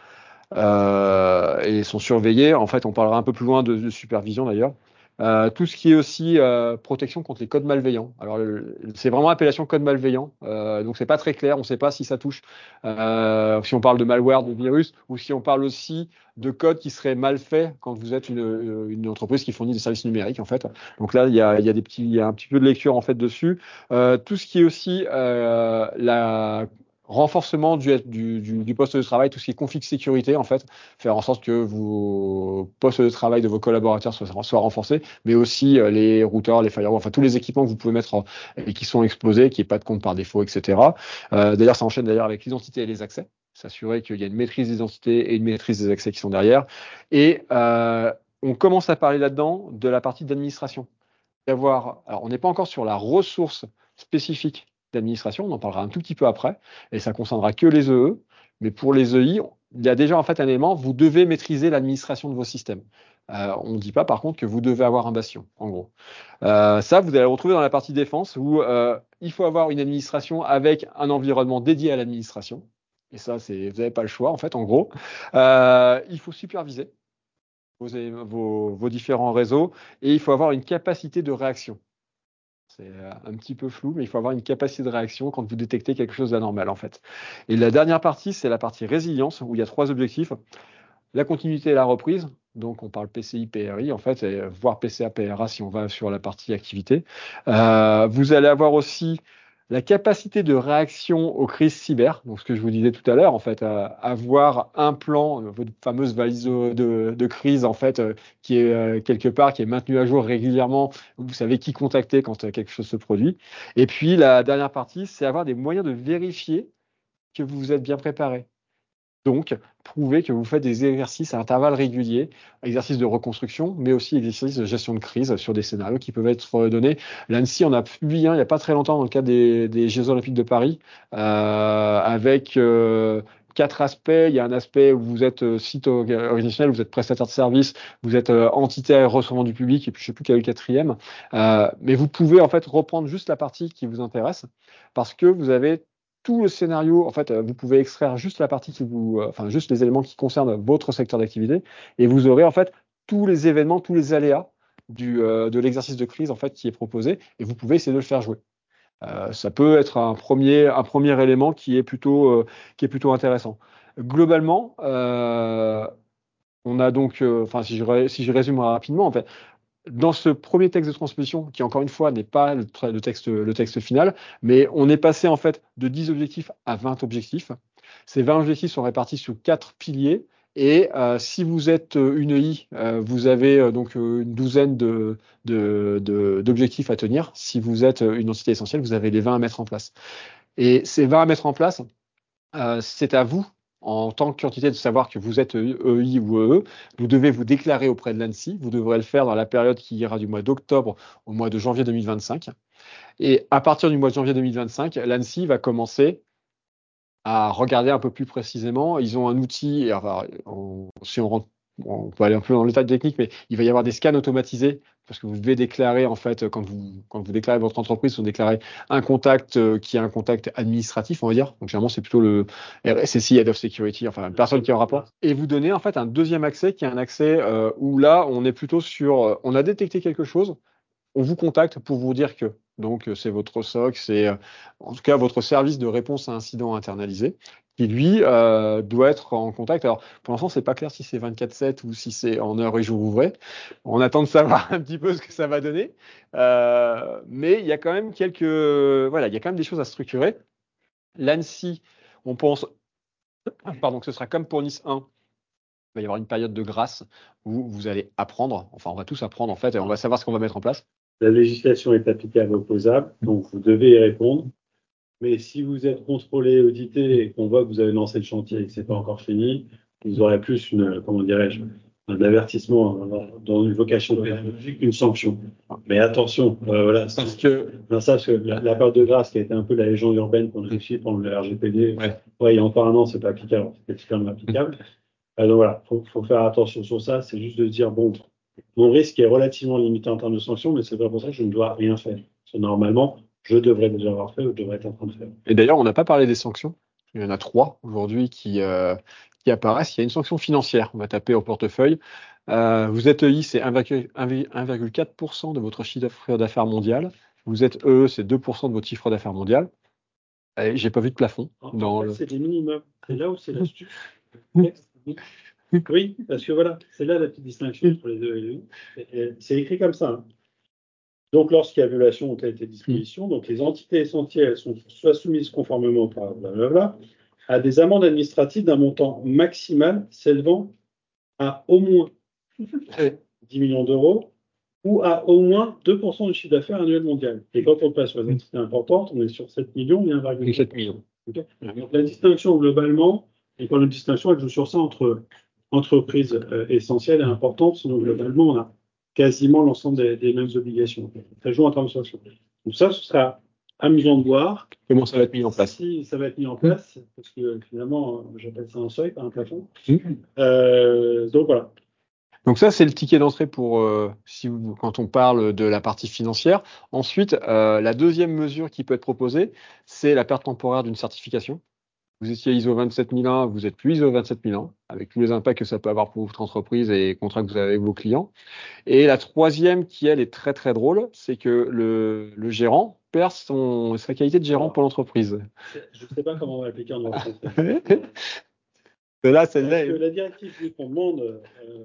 sont surveillés. En fait, on parlera un peu plus loin de supervision d'ailleurs. Tout ce qui est aussi protection contre les codes malveillants. Alors, c'est vraiment appellation code malveillant, donc c'est pas très clair. On ne sait pas si ça touche, si on parle de malware, de virus, ou si on parle aussi de code qui serait mal fait quand vous êtes une entreprise qui fournit des services numériques en fait. Donc là, il y a un petit peu de lecture en fait dessus. Tout ce qui est aussi renforcement du poste de travail, tout ce qui est config sécurité, en fait, faire en sorte que vos postes de travail de vos collaborateurs soient renforcés, mais aussi les routeurs, les firewalls, enfin tous les équipements que vous pouvez mettre et qui sont exposés, qu'il n'y ait pas de compte par défaut, etc. D'ailleurs, ça enchaîne d'ailleurs avec l'identité et les accès, s'assurer qu'il y a une maîtrise des identités et une maîtrise des accès qui sont derrière. Et on commence à parler là-dedans de la partie d'administration. Alors on n'est pas encore sur la ressource spécifique d'administration, on en parlera un tout petit peu après, et ça concernera que les EE, mais pour les EI, il y a déjà en fait un élément, vous devez maîtriser l'administration de vos systèmes. On ne dit pas par contre que vous devez avoir un bastion, en gros. Ça, vous allez le retrouver dans la partie défense, où il faut avoir une administration avec un environnement dédié à l'administration, et ça, vous n'avez pas le choix, en fait, en gros. Il faut superviser vos différents réseaux, et il faut avoir une capacité de réaction. C'est un petit peu flou, mais il faut avoir une capacité de réaction quand vous détectez quelque chose d'anormal, en fait. Et la dernière partie, c'est la partie résilience, où il y a 3 objectifs. La continuité et la reprise. Donc, on parle PCI, PRI, en fait, et voire PCA, PRA si on va sur la partie activité. Vous allez avoir aussi la capacité de réaction aux crises cyber. Donc, ce que je vous disais tout à l'heure, en fait, avoir un plan, votre fameuse valise de crise, en fait, qui est quelque part, qui est maintenue à jour régulièrement. Vous savez qui contacter quand quelque chose se produit. Et puis, la dernière partie, c'est avoir des moyens de vérifier que vous vous êtes bien préparé. Donc, prouver que vous faites des exercices à intervalles réguliers, exercices de reconstruction, mais aussi exercices de gestion de crise sur des scénarios qui peuvent être donnés. L'ANSSI en a publié un il n'y a pas très longtemps dans le cadre des Jeux Olympiques de Paris, avec 4 aspects. Il y a un aspect où vous êtes site organisationnel, vous êtes prestataire de service, vous êtes entité recevant du public, et puis je ne sais plus quel est le quatrième. Mais vous pouvez en fait reprendre juste la partie qui vous intéresse, parce que vous avez tout le scénario, en fait, vous pouvez extraire juste la partie juste les éléments qui concernent votre secteur d'activité, et vous aurez en fait tous les événements, tous les aléas de l'exercice de crise en fait qui est proposé, et vous pouvez essayer de le faire jouer. Ça peut être un premier élément qui est plutôt intéressant. Globalement, on a donc, si je résume rapidement, en fait, dans ce premier texte de transposition, qui encore une fois n'est pas le texte final, mais on est passé en fait de 10 objectifs à 20 objectifs. Ces 20 objectifs sont répartis sur 4 piliers. Et si vous êtes une EI, vous avez donc une douzaine d'objectifs à tenir. Si vous êtes une entité essentielle, vous avez les 20 à mettre en place. Et ces 20 à mettre en place, c'est à vous, en tant qu'entité, de savoir que vous êtes EI ou EE. Vous devez vous déclarer auprès de l'ANSSI. Vous devrez le faire dans la période qui ira du mois d'octobre au mois de janvier 2025. Et à partir du mois de janvier 2025, l'ANSSI va commencer à regarder un peu plus précisément. Ils ont un outil, enfin, si on rentre, on peut aller un peu dans le détail technique, mais il va y avoir des scans automatisés, parce que vous devez déclarer, en fait, quand vous déclarez votre entreprise, vous déclarez un contact qui est un contact administratif, on va dire. Donc, généralement, c'est plutôt le RSSI, Head of Security, enfin, une personne qui est en rapport. Et vous donnez, en fait, un deuxième accès, qui est un accès où là, on est plutôt sur, on a détecté quelque chose, on vous contacte pour vous dire que. Donc, c'est votre SOC, c'est en tout cas votre service de réponse à incident internalisé, qui lui doit être en contact. Alors, pour l'instant, c'est pas clair si c'est 24/7 ou si c'est en heure et jour ouvrés. On attend de savoir un petit peu ce que ça va donner. Mais il y a quand même voilà, il y a quand même des choses à structurer. L'ANSSI, on pense, pardon, que ce sera comme pour Nice 1. Il va y avoir une période de grâce où vous allez apprendre, enfin on va tous apprendre en fait, et on va savoir ce qu'on va mettre en place. La législation est applicable opposable, donc vous devez y répondre. Mais si vous êtes contrôlé, audité et qu'on voit que vous avez lancé le chantier et que ce n'est pas encore fini, vous aurez plus comment dirais-je, un avertissement dans une vocation pédagogique qu'une sanction. Mais attention, voilà. Parce que la période de grâce qui a été un peu la légende urbaine qu'on a réussi pendant le RGPD, il y a encore un an, c'est pas applicable, c'est totalement applicable. Donc voilà, faut faire attention sur ça. C'est juste de dire, bon, mon risque est relativement limité en termes de sanctions, mais c'est pas pour ça que je ne dois rien faire. Parce que normalement, je devrais déjà avoir fait ou je devrais être en train de faire. Et d'ailleurs, on n'a pas parlé des sanctions. Il y en a 3 aujourd'hui qui apparaissent. Il y a une sanction financière. On va taper au portefeuille. Vous êtes EI, c'est 1,4% de votre chiffre d'affaires mondial. Vous êtes EE, c'est 2% de votre chiffre d'affaires mondial. Et j'ai pas vu de plafond. C'est des minimums. C'est là où c'est l'astuce. Oui, parce que voilà, c'est là la petite distinction entre les deux et les deux. C'est écrit comme ça. Hein. Donc, lorsqu'il y a violation de telle et telle disposition, donc les entités essentielles sont soit soumises conformément par blablabla, à des amendes administratives d'un montant maximal s'élevant à au moins 10 millions d'euros ou à au moins 2% du chiffre d'affaires annuel mondial. Et quand on passe sur les entités importantes, on est sur 7 millions et 1,7. 7 millions. Okay. Donc, la distinction globalement, et quand une distinction, elle joue sur ça entre entreprises essentielles et importantes, donc globalement, on a quasiment l'ensemble des mêmes obligations. Ça joue en termes de sanction. Donc ça, ce sera amusant de voir. Comment ça va être mis en place? Si ça va être mis en place, parce que finalement, j'appelle ça un seuil, pas un plafond. Donc voilà. Donc ça, c'est le ticket d'entrée pour quand on parle de la partie financière. Ensuite, la deuxième mesure qui peut être proposée, c'est la perte temporaire d'une certification. Vous étiez ISO 27001, vous êtes plus ISO 27001, avec tous les impacts que ça peut avoir pour votre entreprise et les contrats que vous avez avec vos clients. Et la troisième, qui elle est très très drôle, c'est que le gérant perd sa qualité de gérant pour l'entreprise. Je ne sais pas comment on va l'appliquer en droit français. Là, Parce que la directive dit qu'on demande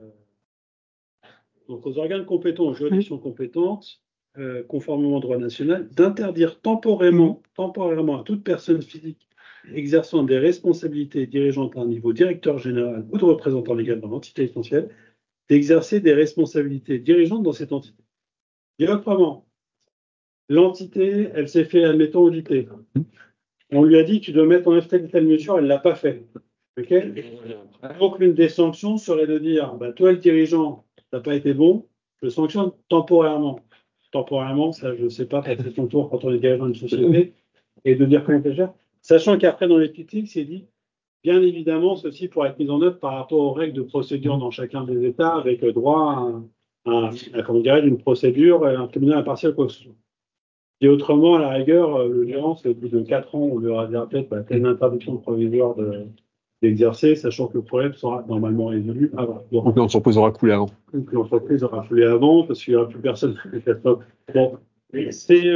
donc aux organes compétents, aux juridictions compétentes, conformément au droit national, d'interdire temporairement à toute personne physique exerçant des responsabilités dirigeantes à un niveau directeur général ou de représentant légal dans l'entité essentielle, d'exercer des responsabilités dirigeantes dans cette entité. Et autrement, l'entité, elle s'est fait, admettons, auditer. On lui a dit, tu dois mettre en œuvre telle et telle mesure, elle ne l'a pas fait. Okay. Donc, l'une des sanctions serait de dire, bah, toi, le dirigeant, ça n'a pas été bon, je sanctionne temporairement. Temporairement, ça, je ne sais pas, c'est son tour quand on est dirigeant d'une société, et de dire comment on gère. Sachant qu'après, dans les critiques, c'est dit, bien évidemment, ceci pourrait être mis en œuvre par rapport aux règles de procédure dans chacun des États, avec droit à comment dirais-je, une procédure, un tribunal impartial, quoi que ce soit. Et autrement, à la rigueur, le gérant, c'est au bout de 4 ans, on lui aura dit peut-être bah, telle interdiction provisoire d'exercer, sachant que le problème sera normalement résolu avant. Donc l'entreprise aura coulé avant. Donc l'entreprise aura coulé avant, parce qu'il n'y aura plus personne. Bon, c'est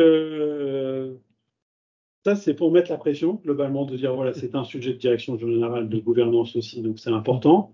ça, c'est pour mettre la pression, globalement, de dire voilà, c'est un sujet de direction générale, de gouvernance aussi, donc c'est important.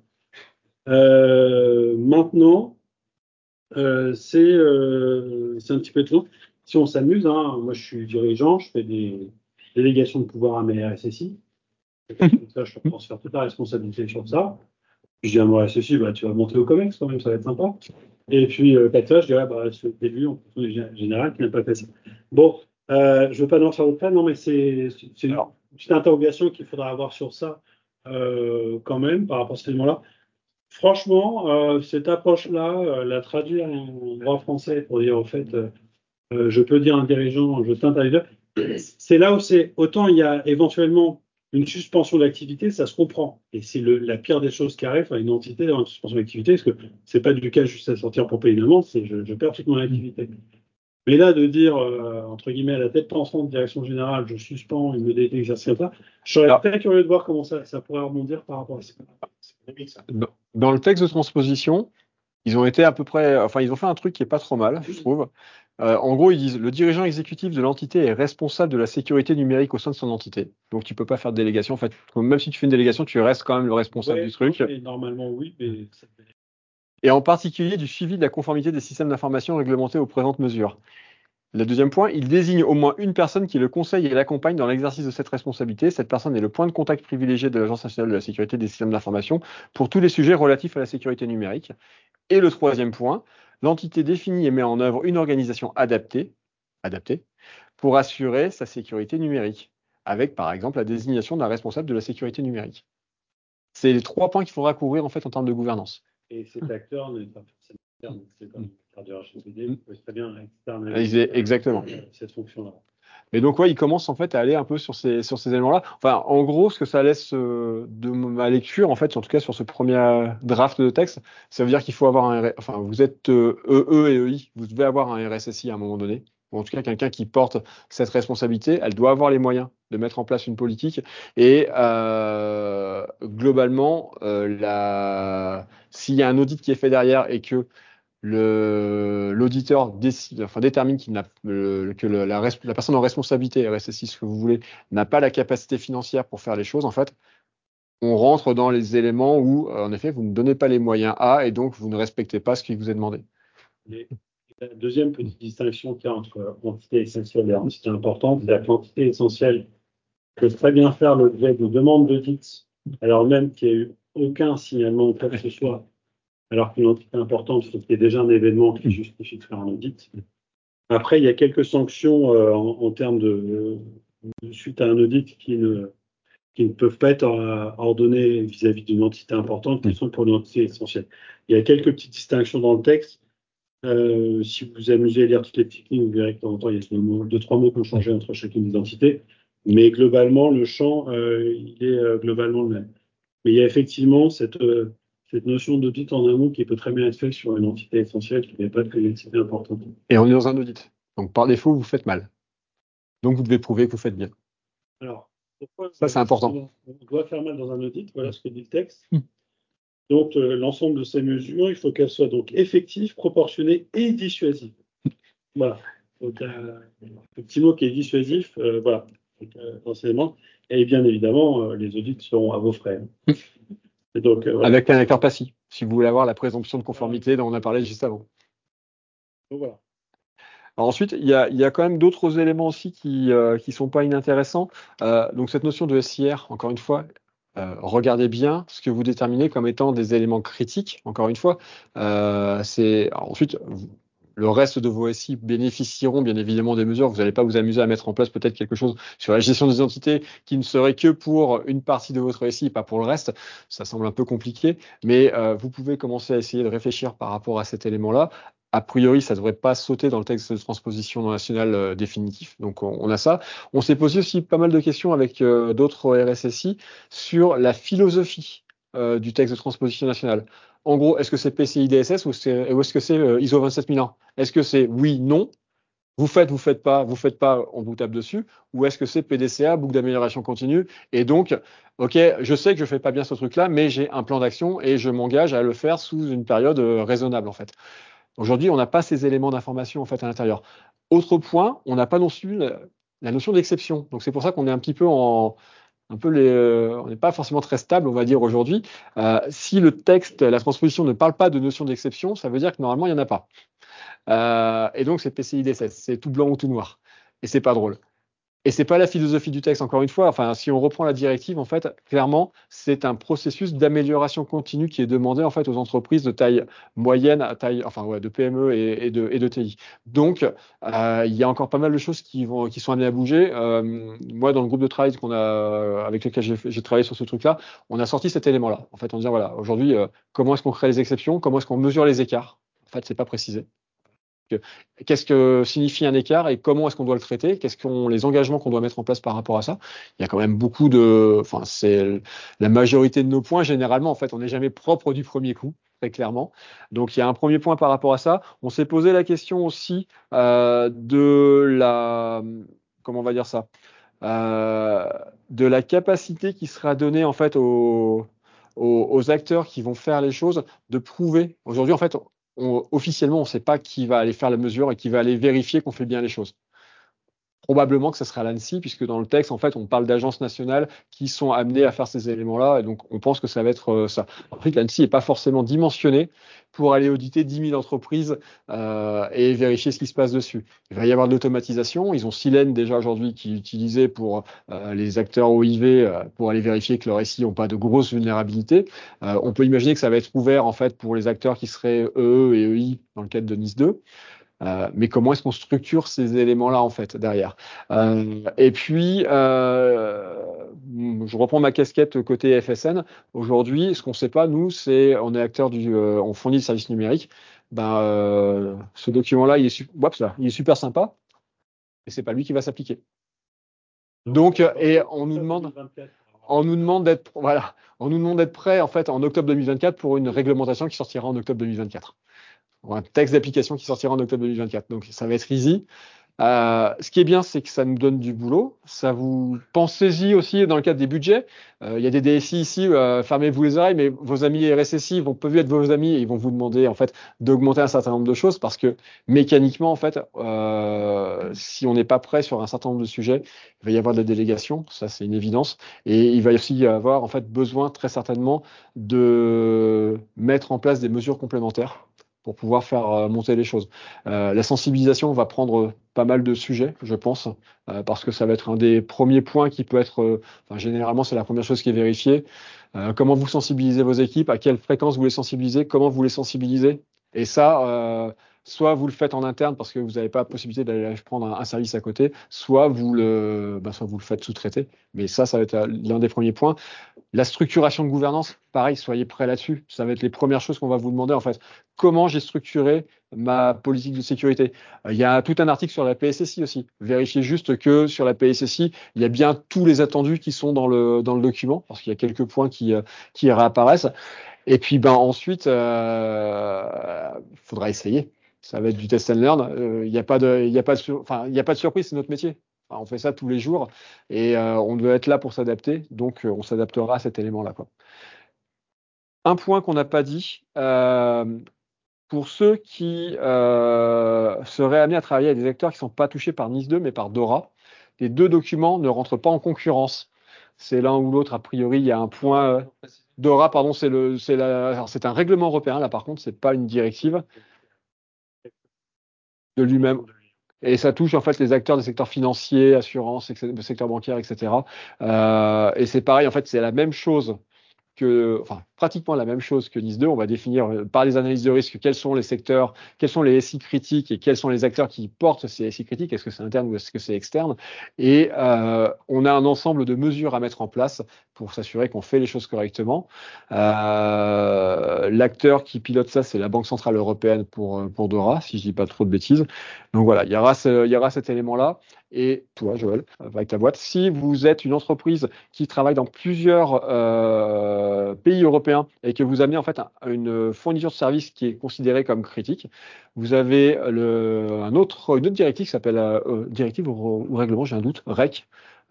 Maintenant, c'est un petit peu tout. Si on s'amuse, hein, moi je suis dirigeant, je fais des délégations de pouvoir à mes RSSI. Comme ça, je transfère toute la responsabilité sur ça. Je dis à mon RSSI, bah, tu vas monter au COMEX quand même, ça va être sympa. Et puis, ça, je dirais, bah, c'est le début, en général, qui n'a pas fait ça. Bon, je ne veux pas en faire autre non, mais c'est une petite interrogation qu'il faudra avoir sur ça quand même, par rapport à cet élément-là. Franchement, cette approche-là, la traduire en droit français pour dire, en fait, je peux dire à un dirigeant, je t'interdis, c'est là où c'est, autant il y a éventuellement une suspension d'activité, ça se comprend. Et c'est la pire des choses qui arrive à une entité dans une suspension d'activité, parce que c'est pas du cas juste à sortir pour payer une amende, c'est je perds toute mon activité. Mais là, de dire, entre guillemets, à la tête pensante de direction générale, je suspends une modalité d'exercice comme ça, je serais très curieux de voir comment ça pourrait rebondir par rapport à ça. Dans le texte de transposition, ils ont été à peu près, enfin, ils ont fait un truc qui est pas trop mal, je trouve. En gros, ils disent le dirigeant exécutif de l'entité est responsable de la sécurité numérique au sein de son entité. Donc, tu peux pas faire de délégation. En fait, même si tu fais une délégation, tu restes quand même le responsable du truc. Normalement, oui, mais et en particulier du suivi de la conformité des systèmes d'information réglementés aux présentes mesures. Le deuxième point, il désigne au moins une personne qui le conseille et l'accompagne dans l'exercice de cette responsabilité. Cette personne est le point de contact privilégié de l'Agence nationale de la sécurité des systèmes d'information pour tous les sujets relatifs à la sécurité numérique. Et le troisième point, l'entité définit et met en œuvre une organisation adaptée pour assurer sa sécurité numérique, avec par exemple la désignation d'un responsable de la sécurité numérique. C'est les 3 points qu'il faudra couvrir en fait en termes de gouvernance. Et cet acteur n'est pas forcément externe, c'est comme l'acteur du RGPD, vous pouvez très bien externe exactement cette fonction-là. Mais donc, ouais, il commence en fait à aller un peu sur ces éléments-là. Enfin, en gros, ce que ça laisse de ma lecture, en fait, en tout cas sur ce premier draft de texte, ça veut dire qu'il faut avoir enfin, vous êtes EE et EI, vous devez avoir un RSSI à un moment donné, ou en tout cas quelqu'un qui porte cette responsabilité. Elle doit avoir les moyens de mettre en place une politique. Et globalement, s'il y a un audit qui est fait derrière et que l'auditeur détermine que la personne en responsabilité, RSSI, ce que vous voulez, n'a pas la capacité financière pour faire les choses, en fait, on rentre dans les éléments où, en effet, vous ne donnez pas les moyens à et donc vous ne respectez pas ce qui vous est demandé. La deuxième petite distinction qu'il y a entre entité essentielle et entité importante, c'est que l'entité essentielle peut très bien faire l'objet de demandes d'audit, alors même qu'il n'y a eu aucun signalement ou quoi que ce soit, alors qu'une entité importante, il faut qu'il y ait déjà un événement qui justifie de faire un audit. Après, il y a quelques sanctions en termes de suite à un audit qui ne peuvent pas être ordonnées vis-à-vis d'une entité importante, qui sont pour une entité essentielle. Il y a quelques petites distinctions dans le texte. Si vous vous amusez à lire toutes les petites lignes, vous verrez que de temps en temps, il y a deux, trois mots qui ont changé entre chacune des entités. Mais globalement, le champ, il est globalement le même. Mais il y a effectivement cette notion d'audit en amont qui peut très bien être faite sur une entité essentielle qui n'est pas qu'une entité importante. Et on est dans un audit. Donc, par défaut, vous faites mal. Donc, vous devez prouver que vous faites bien. Alors, pourquoi Ça, c'est important. on doit faire mal dans un audit? Voilà ce que dit le texte. Donc, l'ensemble de ces mesures, il faut qu'elles soient donc effectives, proportionnées et dissuasives. Voilà. Donc, le petit mot qui est dissuasif, voilà, l'enseignement. Et bien évidemment, les audits seront à vos frais. Et donc, voilà. Avec un acteur passif, si vous voulez avoir la présomption de conformité dont on a parlé juste avant. Donc, voilà. Alors ensuite, il y a quand même d'autres éléments aussi qui sont pas inintéressants. Donc cette notion de SIR, encore une fois, regardez bien ce que vous déterminez comme étant des éléments critiques. Encore une fois, ensuite le reste de vos SI bénéficieront bien évidemment des mesures. Vous n'allez pas vous amuser à mettre en place peut-être quelque chose sur la gestion des entités qui ne serait que pour une partie de votre SI, pas pour le reste. Ça semble un peu compliqué, mais vous pouvez commencer à essayer de réfléchir par rapport à cet élément-là. A priori, ça ne devrait pas sauter dans le texte de transposition nationale définitif. Donc, on a ça. On s'est posé aussi pas mal de questions avec d'autres RSSI sur la philosophie du texte de transposition nationale. En gros, est-ce que c'est PCI DSS ou est-ce que c'est ISO 27001? Est-ce que c'est oui, non? Vous faites pas, on vous tape dessus, ou est-ce que c'est PDCA, boucle d'amélioration continue, et donc, ok, je sais que je fais pas bien ce truc-là, mais j'ai un plan d'action et je m'engage à le faire sous une période raisonnable, en fait. Aujourd'hui, on n'a pas ces éléments d'information en fait à l'intérieur. Autre point, on n'a pas non plus la notion d'exception. Donc c'est pour ça qu'on est un petit peu on n'est pas forcément très stable, on va dire aujourd'hui. Si le texte, la transposition ne parle pas de notion d'exception, ça veut dire que normalement il n'y en a pas. Et donc c'est PCI DSS, c'est tout blanc ou tout noir. Et c'est pas drôle. Et c'est pas la philosophie du texte, encore une fois. Enfin, si on reprend la directive, en fait, clairement, c'est un processus d'amélioration continue qui est demandé en fait aux entreprises de taille moyenne, à taille, enfin ouais, de PME et de TI. Donc, il y a encore pas mal de choses qui sont amenées à bouger. Moi, dans le groupe de travail avec lequel j'ai travaillé sur ce truc-là, on a sorti cet élément-là. En fait, on dit voilà, aujourd'hui, comment est-ce qu'on crée les exceptions, comment est-ce qu'on mesure les écarts. En fait, c'est pas précisé. Qu'est-ce que signifie un écart et comment est-ce qu'on doit le traiter? Quels sont les engagements qu'on doit mettre en place par rapport à ça? Il y a quand même beaucoup enfin, c'est la majorité de nos points. Généralement, en fait, on n'est jamais propre du premier coup, très clairement. Donc, il y a un premier point par rapport à ça. On s'est posé la question aussi comment on va dire ça? De la capacité qui sera donnée en fait aux acteurs qui vont faire les choses de prouver. Aujourd'hui, en fait, officiellement, on ne sait pas qui va aller faire la mesure et qui va aller vérifier qu'on fait bien les choses. Probablement que ce sera l'ANSSI, puisque dans le texte, en fait, on parle d'agences nationales qui sont amenées à faire ces éléments-là, et donc on pense que ça va être ça. En fait, l'ANSSI n'est pas forcément dimensionnée pour aller auditer 10 000 entreprises et vérifier ce qui se passe dessus. Il va y avoir de l'automatisation. Ils ont Silène déjà aujourd'hui qui est utilisé pour les acteurs OIV pour aller vérifier que leurs SI n'ont pas de grosses vulnérabilités. On peut imaginer que ça va être ouvert en fait pour les acteurs qui seraient EE et EI dans le cadre de NIS 2. Mais comment est-ce qu'on structure ces éléments-là en fait derrière? Et puis, je reprends ma casquette côté FSN. Aujourd'hui, ce qu'on ne sait pas, nous, c'est on est acteur on fournit le service numérique. Ce document-là, il est super sympa, mais c'est pas lui qui va s'appliquer. Donc, et on nous demande d'être, voilà, on nous demande d'être prêt en fait en octobre 2024 pour une réglementation qui sortira en octobre 2024. Un texte d'application qui sortira en octobre 2024. Donc, ça va être easy. Ce qui est bien, c'est que ça nous donne du boulot. Ça vous pensez-y aussi dans le cadre des budgets. Il y a des DSI ici, fermez-vous les oreilles, mais vos amis RSSI vont peuvent être vos amis et ils vont vous demander en fait d'augmenter un certain nombre de choses parce que mécaniquement, en fait, si on n'est pas prêt sur un certain nombre de sujets, il va y avoir de la délégation, ça c'est une évidence, et il va aussi y avoir en fait besoin très certainement de mettre en place des mesures complémentaires pour pouvoir faire monter les choses. La sensibilisation va prendre pas mal de sujets, je pense, parce que ça va être un des premiers points qui peut être, généralement, c'est la première chose qui est vérifiée. Comment vous sensibilisez vos équipes, à quelle fréquence vous les sensibilisez, comment vous les sensibilisez. Et ça, soit vous le faites en interne parce que vous n'avez pas la possibilité d'aller prendre un service à côté, soit soit vous le faites sous-traiter. Mais ça va être l'un des premiers points. La structuration de gouvernance, pareil, soyez prêts là-dessus. Ça va être les premières choses qu'on va vous demander, en fait. Comment j'ai structuré ma politique de sécurité? Il y a tout un article sur la PSSI aussi. Vérifiez juste que sur la PSSI, il y a bien tous les attendus qui sont dans le document, parce qu'il y a quelques points qui réapparaissent. Et puis, ensuite, faudra essayer. Ça va être du test and learn. Il n'y a pas de surprise, c'est notre métier. Enfin, on fait ça tous les jours et on doit être là pour s'adapter. Donc, on s'adaptera à cet élément-là, quoi. Un point qu'on n'a pas dit, pour ceux qui seraient amenés à travailler avec des acteurs qui ne sont pas touchés par NIS2, mais par DORA, les deux documents ne rentrent pas en concurrence. C'est l'un ou l'autre, a priori, il y a un point. DORA, pardon, c'est un règlement européen, là par contre, c'est pas une directive de lui-même. Et ça touche en fait les acteurs des secteurs financiers, assurances, secteur bancaire, etc. Et c'est pareil, en fait, c'est la même chose pratiquement la même chose que NIS2. On va définir par les analyses de risque quels sont les secteurs, quels sont les SI critiques et quels sont les acteurs qui portent ces SI critiques. Est-ce que c'est interne ou est-ce que c'est externe? Et on a un ensemble de mesures à mettre en place pour s'assurer qu'on fait les choses correctement. L'acteur qui pilote ça, c'est la Banque Centrale Européenne pour DORA, si je dis pas trop de bêtises. Donc voilà, il y aura cet élément-là. Et toi, Joël, avec ta boîte, si vous êtes une entreprise qui travaille dans plusieurs pays européens et que vous amenez en fait une fourniture de services qui est considérée comme critique, vous avez une autre directive qui s'appelle directive ou règlement, j'ai un doute, REC.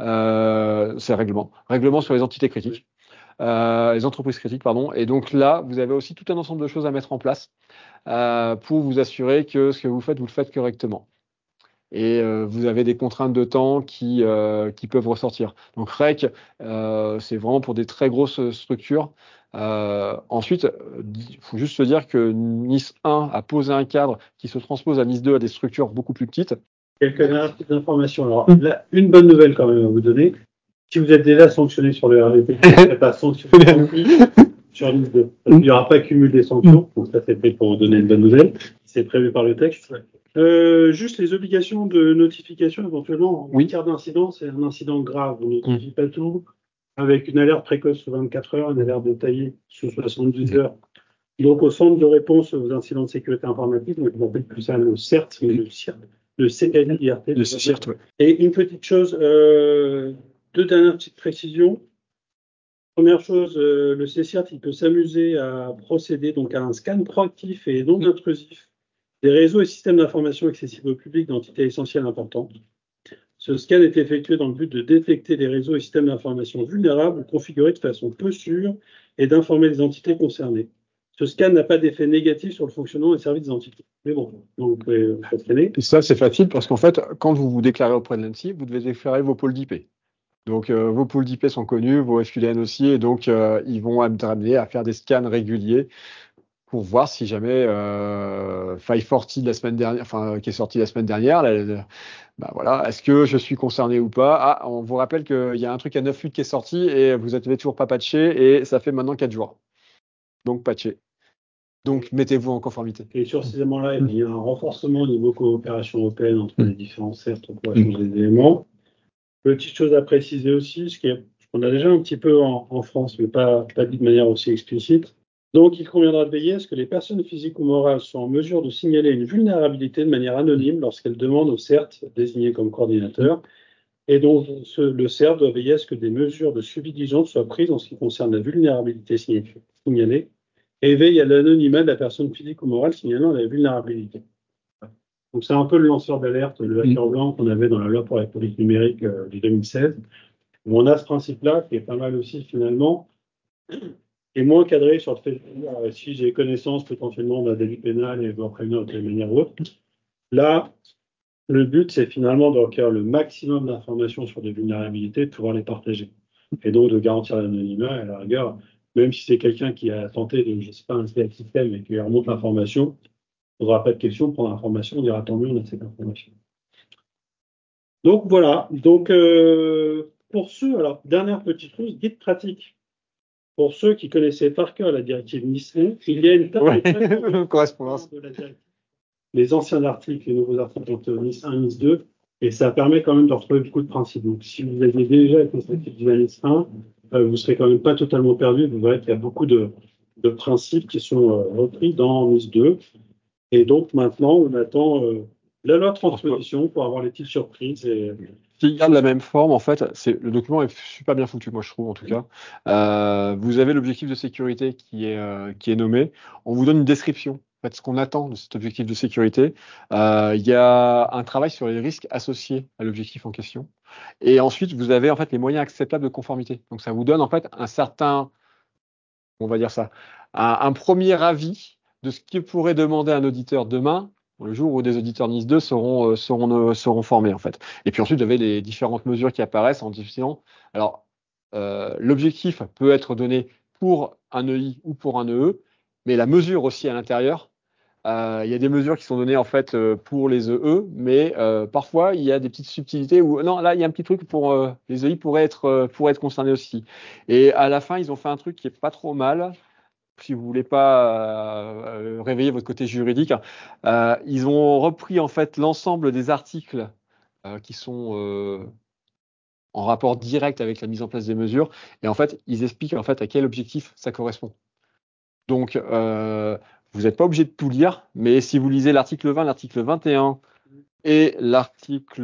C'est règlement sur les entités critiques, les entreprises critiques, pardon. Et donc là, vous avez aussi tout un ensemble de choses à mettre en place pour vous assurer que ce que vous le faites correctement. Et vous avez des contraintes de temps qui peuvent ressortir. Donc REC, c'est vraiment pour des très grosses structures. Ensuite, il faut juste se dire que NIS 1 a posé un cadre qui se transpose à NIS 2 à des structures beaucoup plus petites. Quelques informations. Alors, là, une bonne nouvelle quand même à vous donner. Si vous êtes déjà sanctionné sur le RGPD, vous n'êtes pas sanctionné non plus sur NIS 2. Il n'y aura pas cumul des sanctions. Donc ça, c'est fait pour vous donner une bonne nouvelle. C'est prévu par le texte. Juste les obligations de notification éventuellement en matière d'incident, c'est un incident grave. On ne notifie pas tout. Avec une alerte précoce sous 24 heures, une alerte détaillée sous 72 heures. Donc au centre de réponse aux incidents de sécurité informatique, donc on appelle plus ça le CERT, mais le CNIRT. Le CERT, ouais. Et une petite chose, deux dernières petites précisions. Première chose, le CCIRT, il peut s'amuser à procéder donc à un scan proactif et non intrusif des réseaux et systèmes d'information accessibles au public d'entités essentielles importantes. Ce scan est effectué dans le but de détecter des réseaux et systèmes d'information vulnérables ou configurés de façon peu sûre et d'informer les entités concernées. Ce scan n'a pas d'effet négatif sur le fonctionnement des services des entités. Mais bon, donc, faut scanner. Et ça, c'est facile parce qu'en fait, quand vous vous déclarez auprès de l'ANSSI, vous devez déclarer vos pôles d'IP. Donc, vos pôles d'IP sont connus, vos FQDN aussi, et donc, ils vont être amenés à faire des scans réguliers pour voir si jamais 540 de la semaine dernière, qui est sorti la semaine dernière, voilà, est-ce que je suis concerné ou pas? Ah, on vous rappelle qu'il y a un truc à 9.8 qui est sorti et vous n'avez toujours pas patché et ça fait maintenant 4 jours. Donc, patché. Donc, mettez-vous en conformité. Et sur ces éléments-là, il y a un renforcement au niveau coopération européenne entre les différents certes pour échanger des éléments. Petite chose à préciser aussi, qu'on a déjà un petit peu en France, mais pas dit de manière aussi explicite. Donc, il conviendra de veiller à ce que les personnes physiques ou morales soient en mesure de signaler une vulnérabilité de manière anonyme lorsqu'elles demandent au CERT, désigné comme coordinateur. Et donc, le CERT doit veiller à ce que des mesures de suivi diligente soient prises en ce qui concerne la vulnérabilité signalée et veille à l'anonymat de la personne physique ou morale signalant la vulnérabilité. Donc, c'est un peu le lanceur d'alerte, le hacker blanc qu'on avait dans la loi pour la police numérique de 2016, où on a ce principe-là qui est pas mal aussi finalement, et moins cadré sur le fait de si j'ai connaissance potentiellement d'un délit pénal et je dois prévenir de telle manière ou autre. Là, le but, c'est finalement de recueillir le maximum d'informations sur des vulnérabilités, de pouvoir les partager. Et donc de garantir l'anonymat, et à la rigueur, même si c'est quelqu'un qui a tenté de, je ne sais pas, installer le système et qui remonte l'information, ne posera pas de questions, on prendra l'information, on dira tant mieux, on a cette information. Donc voilà, donc pour ceux, alors dernière petite chose, guide pratique. Pour ceux qui connaissaient par cœur la directive NIS 1, il y a une table de correspondance de la directive. Les anciens articles, les nouveaux articles sont NIS 1, NIS 2, et ça permet quand même de retrouver beaucoup de principes. Donc si vous aviez déjà été statique du NIS 1, vous ne serez quand même pas totalement perdu. Vous verrez qu'il y a beaucoup de principes qui sont repris dans NIS 2. Et donc maintenant, on attend la loi de transposition pour avoir les petites surprises. S'il garde la même forme, en fait, le document est super bien foutu, moi je trouve en tout cas. Vous avez l'objectif de sécurité qui est nommé. On vous donne une description, en fait, ce qu'on attend de cet objectif de sécurité. Il y a un travail sur les risques associés à l'objectif en question. Et ensuite, vous avez en fait les moyens acceptables de conformité. Donc ça vous donne en fait un certain, on va dire ça, un premier avis de ce que pourrait demander un auditeur demain, le jour où des auditeurs NIS 2 seront formés, en fait. Et puis ensuite, vous avez les différentes mesures qui apparaissent en définissant. Alors, l'objectif peut être donné pour un EI ou pour un EE, mais la mesure aussi à l'intérieur. Il y a des mesures qui sont données en fait pour les EE, mais parfois il y a des petites subtilités où non, là il y a un petit truc pour les EI pourraient être concernés aussi. Et à la fin, ils ont fait un truc qui est pas trop mal. Si vous voulez pas réveiller votre côté juridique, ils ont repris en fait l'ensemble des articles qui sont en rapport direct avec la mise en place des mesures, et en fait ils expliquent en fait à quel objectif ça correspond. Donc vous n'êtes pas obligé de tout lire, mais si vous lisez l'article 20, l'article 21 et l'article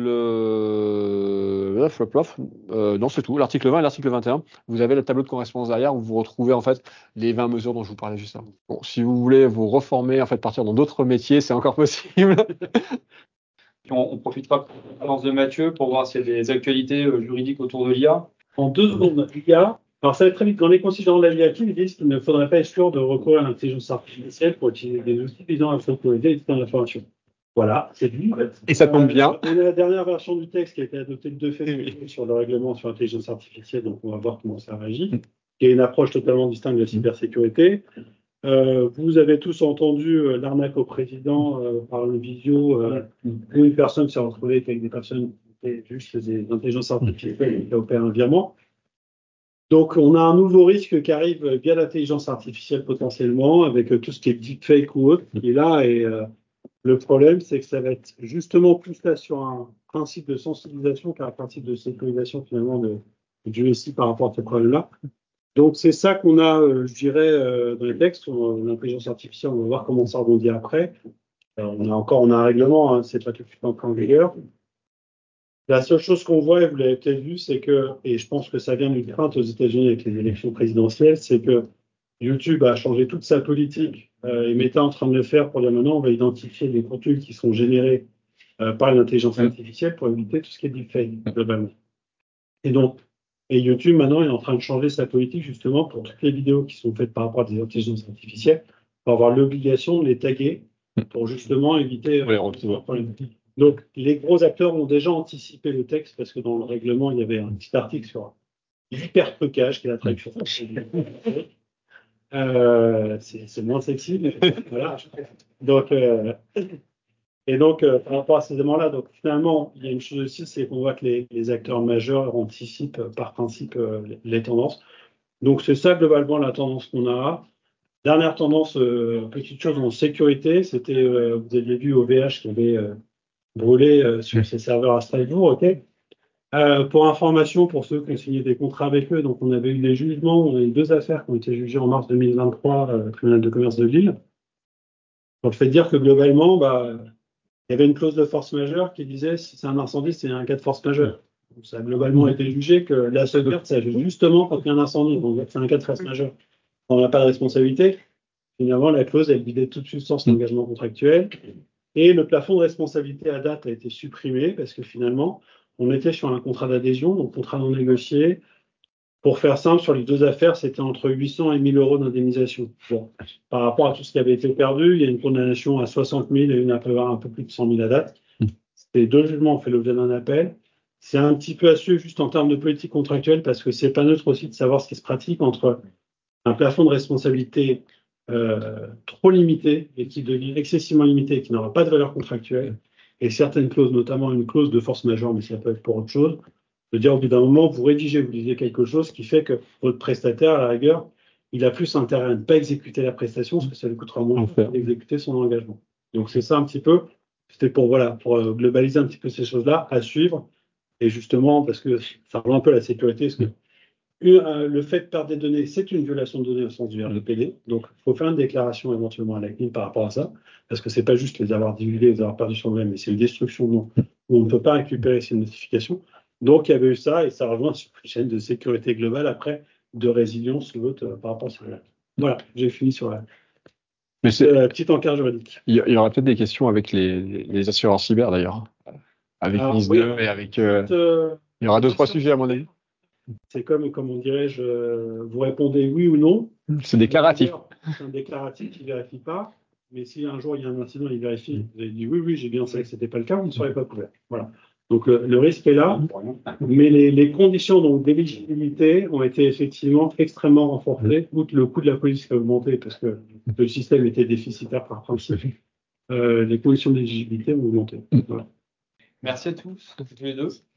non, c'est tout. L'article 20 et l'article 21, vous avez le tableau de correspondance derrière où vous retrouvez en fait les 20 mesures dont je vous parlais juste avant. Bon, si vous voulez vous reformer, en fait, partir dans d'autres métiers, c'est encore possible. On profitera de la conférence de Mathieu pour voir s'il y a des actualités juridiques autour de l'IA. En 2 secondes, l'IA, alors ça va être très vite. Dans les considérants de la vie active, ils disent qu'il ne faudrait pas exclure de recourir à l'intelligence artificielle pour utiliser des outils visant à sécuriser les systèmes d'information. Voilà, c'est dit. Et ça tombe bien. On a la dernière version du texte qui a été adoptée le 2 février sur le règlement sur l'intelligence artificielle, donc on va voir comment ça réagit, qui est une approche totalement distincte de la cybersécurité. Vous avez tous entendu l'arnaque au président par une visio où une personne s'est retrouvée avec des personnes qui étaient juste des intelligences artificielles qui opèrent un virement. Donc, on a un nouveau risque qui arrive via l'intelligence artificielle potentiellement, avec tout ce qui est deepfake ou autre, qui est là. Et le problème, c'est que ça va être justement plus là sur un principe de sensibilisation qu'un principe de sécurisation finalement du SI par rapport à ce problème-là. Donc, c'est ça qu'on a, je dirais, dans les textes. L'intelligence artificielle, on va voir comment ça rebondit après. Alors, on a un règlement, hein, c'est pas tout de suite en vigueur. La seule chose qu'on voit, et vous l'avez peut-être vu, c'est que, et je pense que ça vient d'une crainte aux États-Unis avec les élections présidentielles, c'est que YouTube a changé toute sa politique et Meta en train de le faire pour dire maintenant, on va identifier les contenus qui sont générés par l'intelligence artificielle pour éviter tout ce qui est deepfake globalement. Et YouTube maintenant est en train de changer sa politique justement pour toutes les vidéos qui sont faites par rapport à des intelligences artificielles, pour avoir l'obligation de les taguer pour justement éviter. Donc, les gros acteurs ont déjà anticipé le texte parce que dans le règlement, il y avait un petit article sur l'hypertrucage, qui est la traduction. C'est moins sexy, mais voilà. Donc, par rapport à ces éléments-là, donc finalement, il y a une chose aussi, c'est qu'on voit que les acteurs majeurs anticipent par principe les tendances. Donc, c'est ça globalement la tendance qu'on a. Dernière tendance, petite chose en sécurité, c'était, vous aviez vu OVH qui avait brûlé sur ses serveurs à Strasbourg, ok. Pour information, pour ceux qui ont signé des contrats avec eux, donc on avait eu des jugements, on a eu 2 affaires qui ont été jugées en mars 2023 au tribunal de commerce de Lille. On fait dire que globalement, il y avait une clause de force majeure qui disait si c'est un incendie, c'est un cas de force majeure. Donc, ça a globalement été jugé que la sauvegarde, ça agit justement quand il y a un incendie, donc c'est un cas de force majeure. On n'a pas de responsabilité. Finalement, la clause, elle vidait toute substance d'engagement contractuel. Et le plafond de responsabilité à date a été supprimé parce que finalement, on était sur un contrat d'adhésion, donc contrat non négocié. Pour faire simple, sur les 2 affaires, c'était entre 800 et 1 000 euros d'indemnisation. Bon, par rapport à tout ce qui avait été perdu, il y a une condamnation à 60 000 et une à un peu plus de 100 000 à date. Ces 2 jugements ont fait l'objet d'un appel. C'est un petit peu à suivre juste en termes de politique contractuelle parce que c'est pas neutre aussi de savoir ce qui se pratique entre un plafond de responsabilité trop limité et qui devient excessivement limité et qui n'aura pas de valeur contractuelle, et certaines clauses, notamment une clause de force majeure, mais ça peut être pour autre chose, de dire au bout d'un moment, vous lisez quelque chose qui fait que votre prestataire, à la rigueur, il a plus intérêt à ne pas exécuter la prestation parce que ça lui coûtera moins cher d'exécuter son engagement. Donc c'est ça un petit peu, c'était pour globaliser un petit peu ces choses-là à suivre, et justement parce que ça rejoint un peu la sécurité, parce que le fait de perdre des données, c'est une violation de données au sens du RGPD. Donc, il faut faire une déclaration éventuellement à la CNIL par rapport à ça, parce que c'est pas juste les avoir divulgués, les avoir perdus sur le web, mais c'est une destruction de nom où on ne peut pas récupérer ces notifications. Donc, il y avait eu ça, et ça rejoint sur une chaîne de sécurité globale après de résilience ou autre par rapport à ça. Voilà, j'ai fini sur la petite encart juridique. Il y aura peut-être des questions avec les assureurs cyber d'ailleurs, avec NIS2 et avec. Il y aura 2-3 sujets à mon avis. C'est comment dirais-je, vous répondez oui ou non. C'est déclaratif. C'est un déclaratif qui ne vérifie pas, mais si un jour il y a un incident, il vérifie. Vous avez dit oui, j'ai bien fait que ce n'était pas le cas, vous ne serez pas couvert. Voilà. Donc le risque est là, mais les conditions d'éligibilité ont été effectivement extrêmement renforcées, outre le coût de la police qui a augmenté parce que le système était déficitaire par principe. Les conditions d'éligibilité ont augmenté. Voilà. Merci à tous les deux.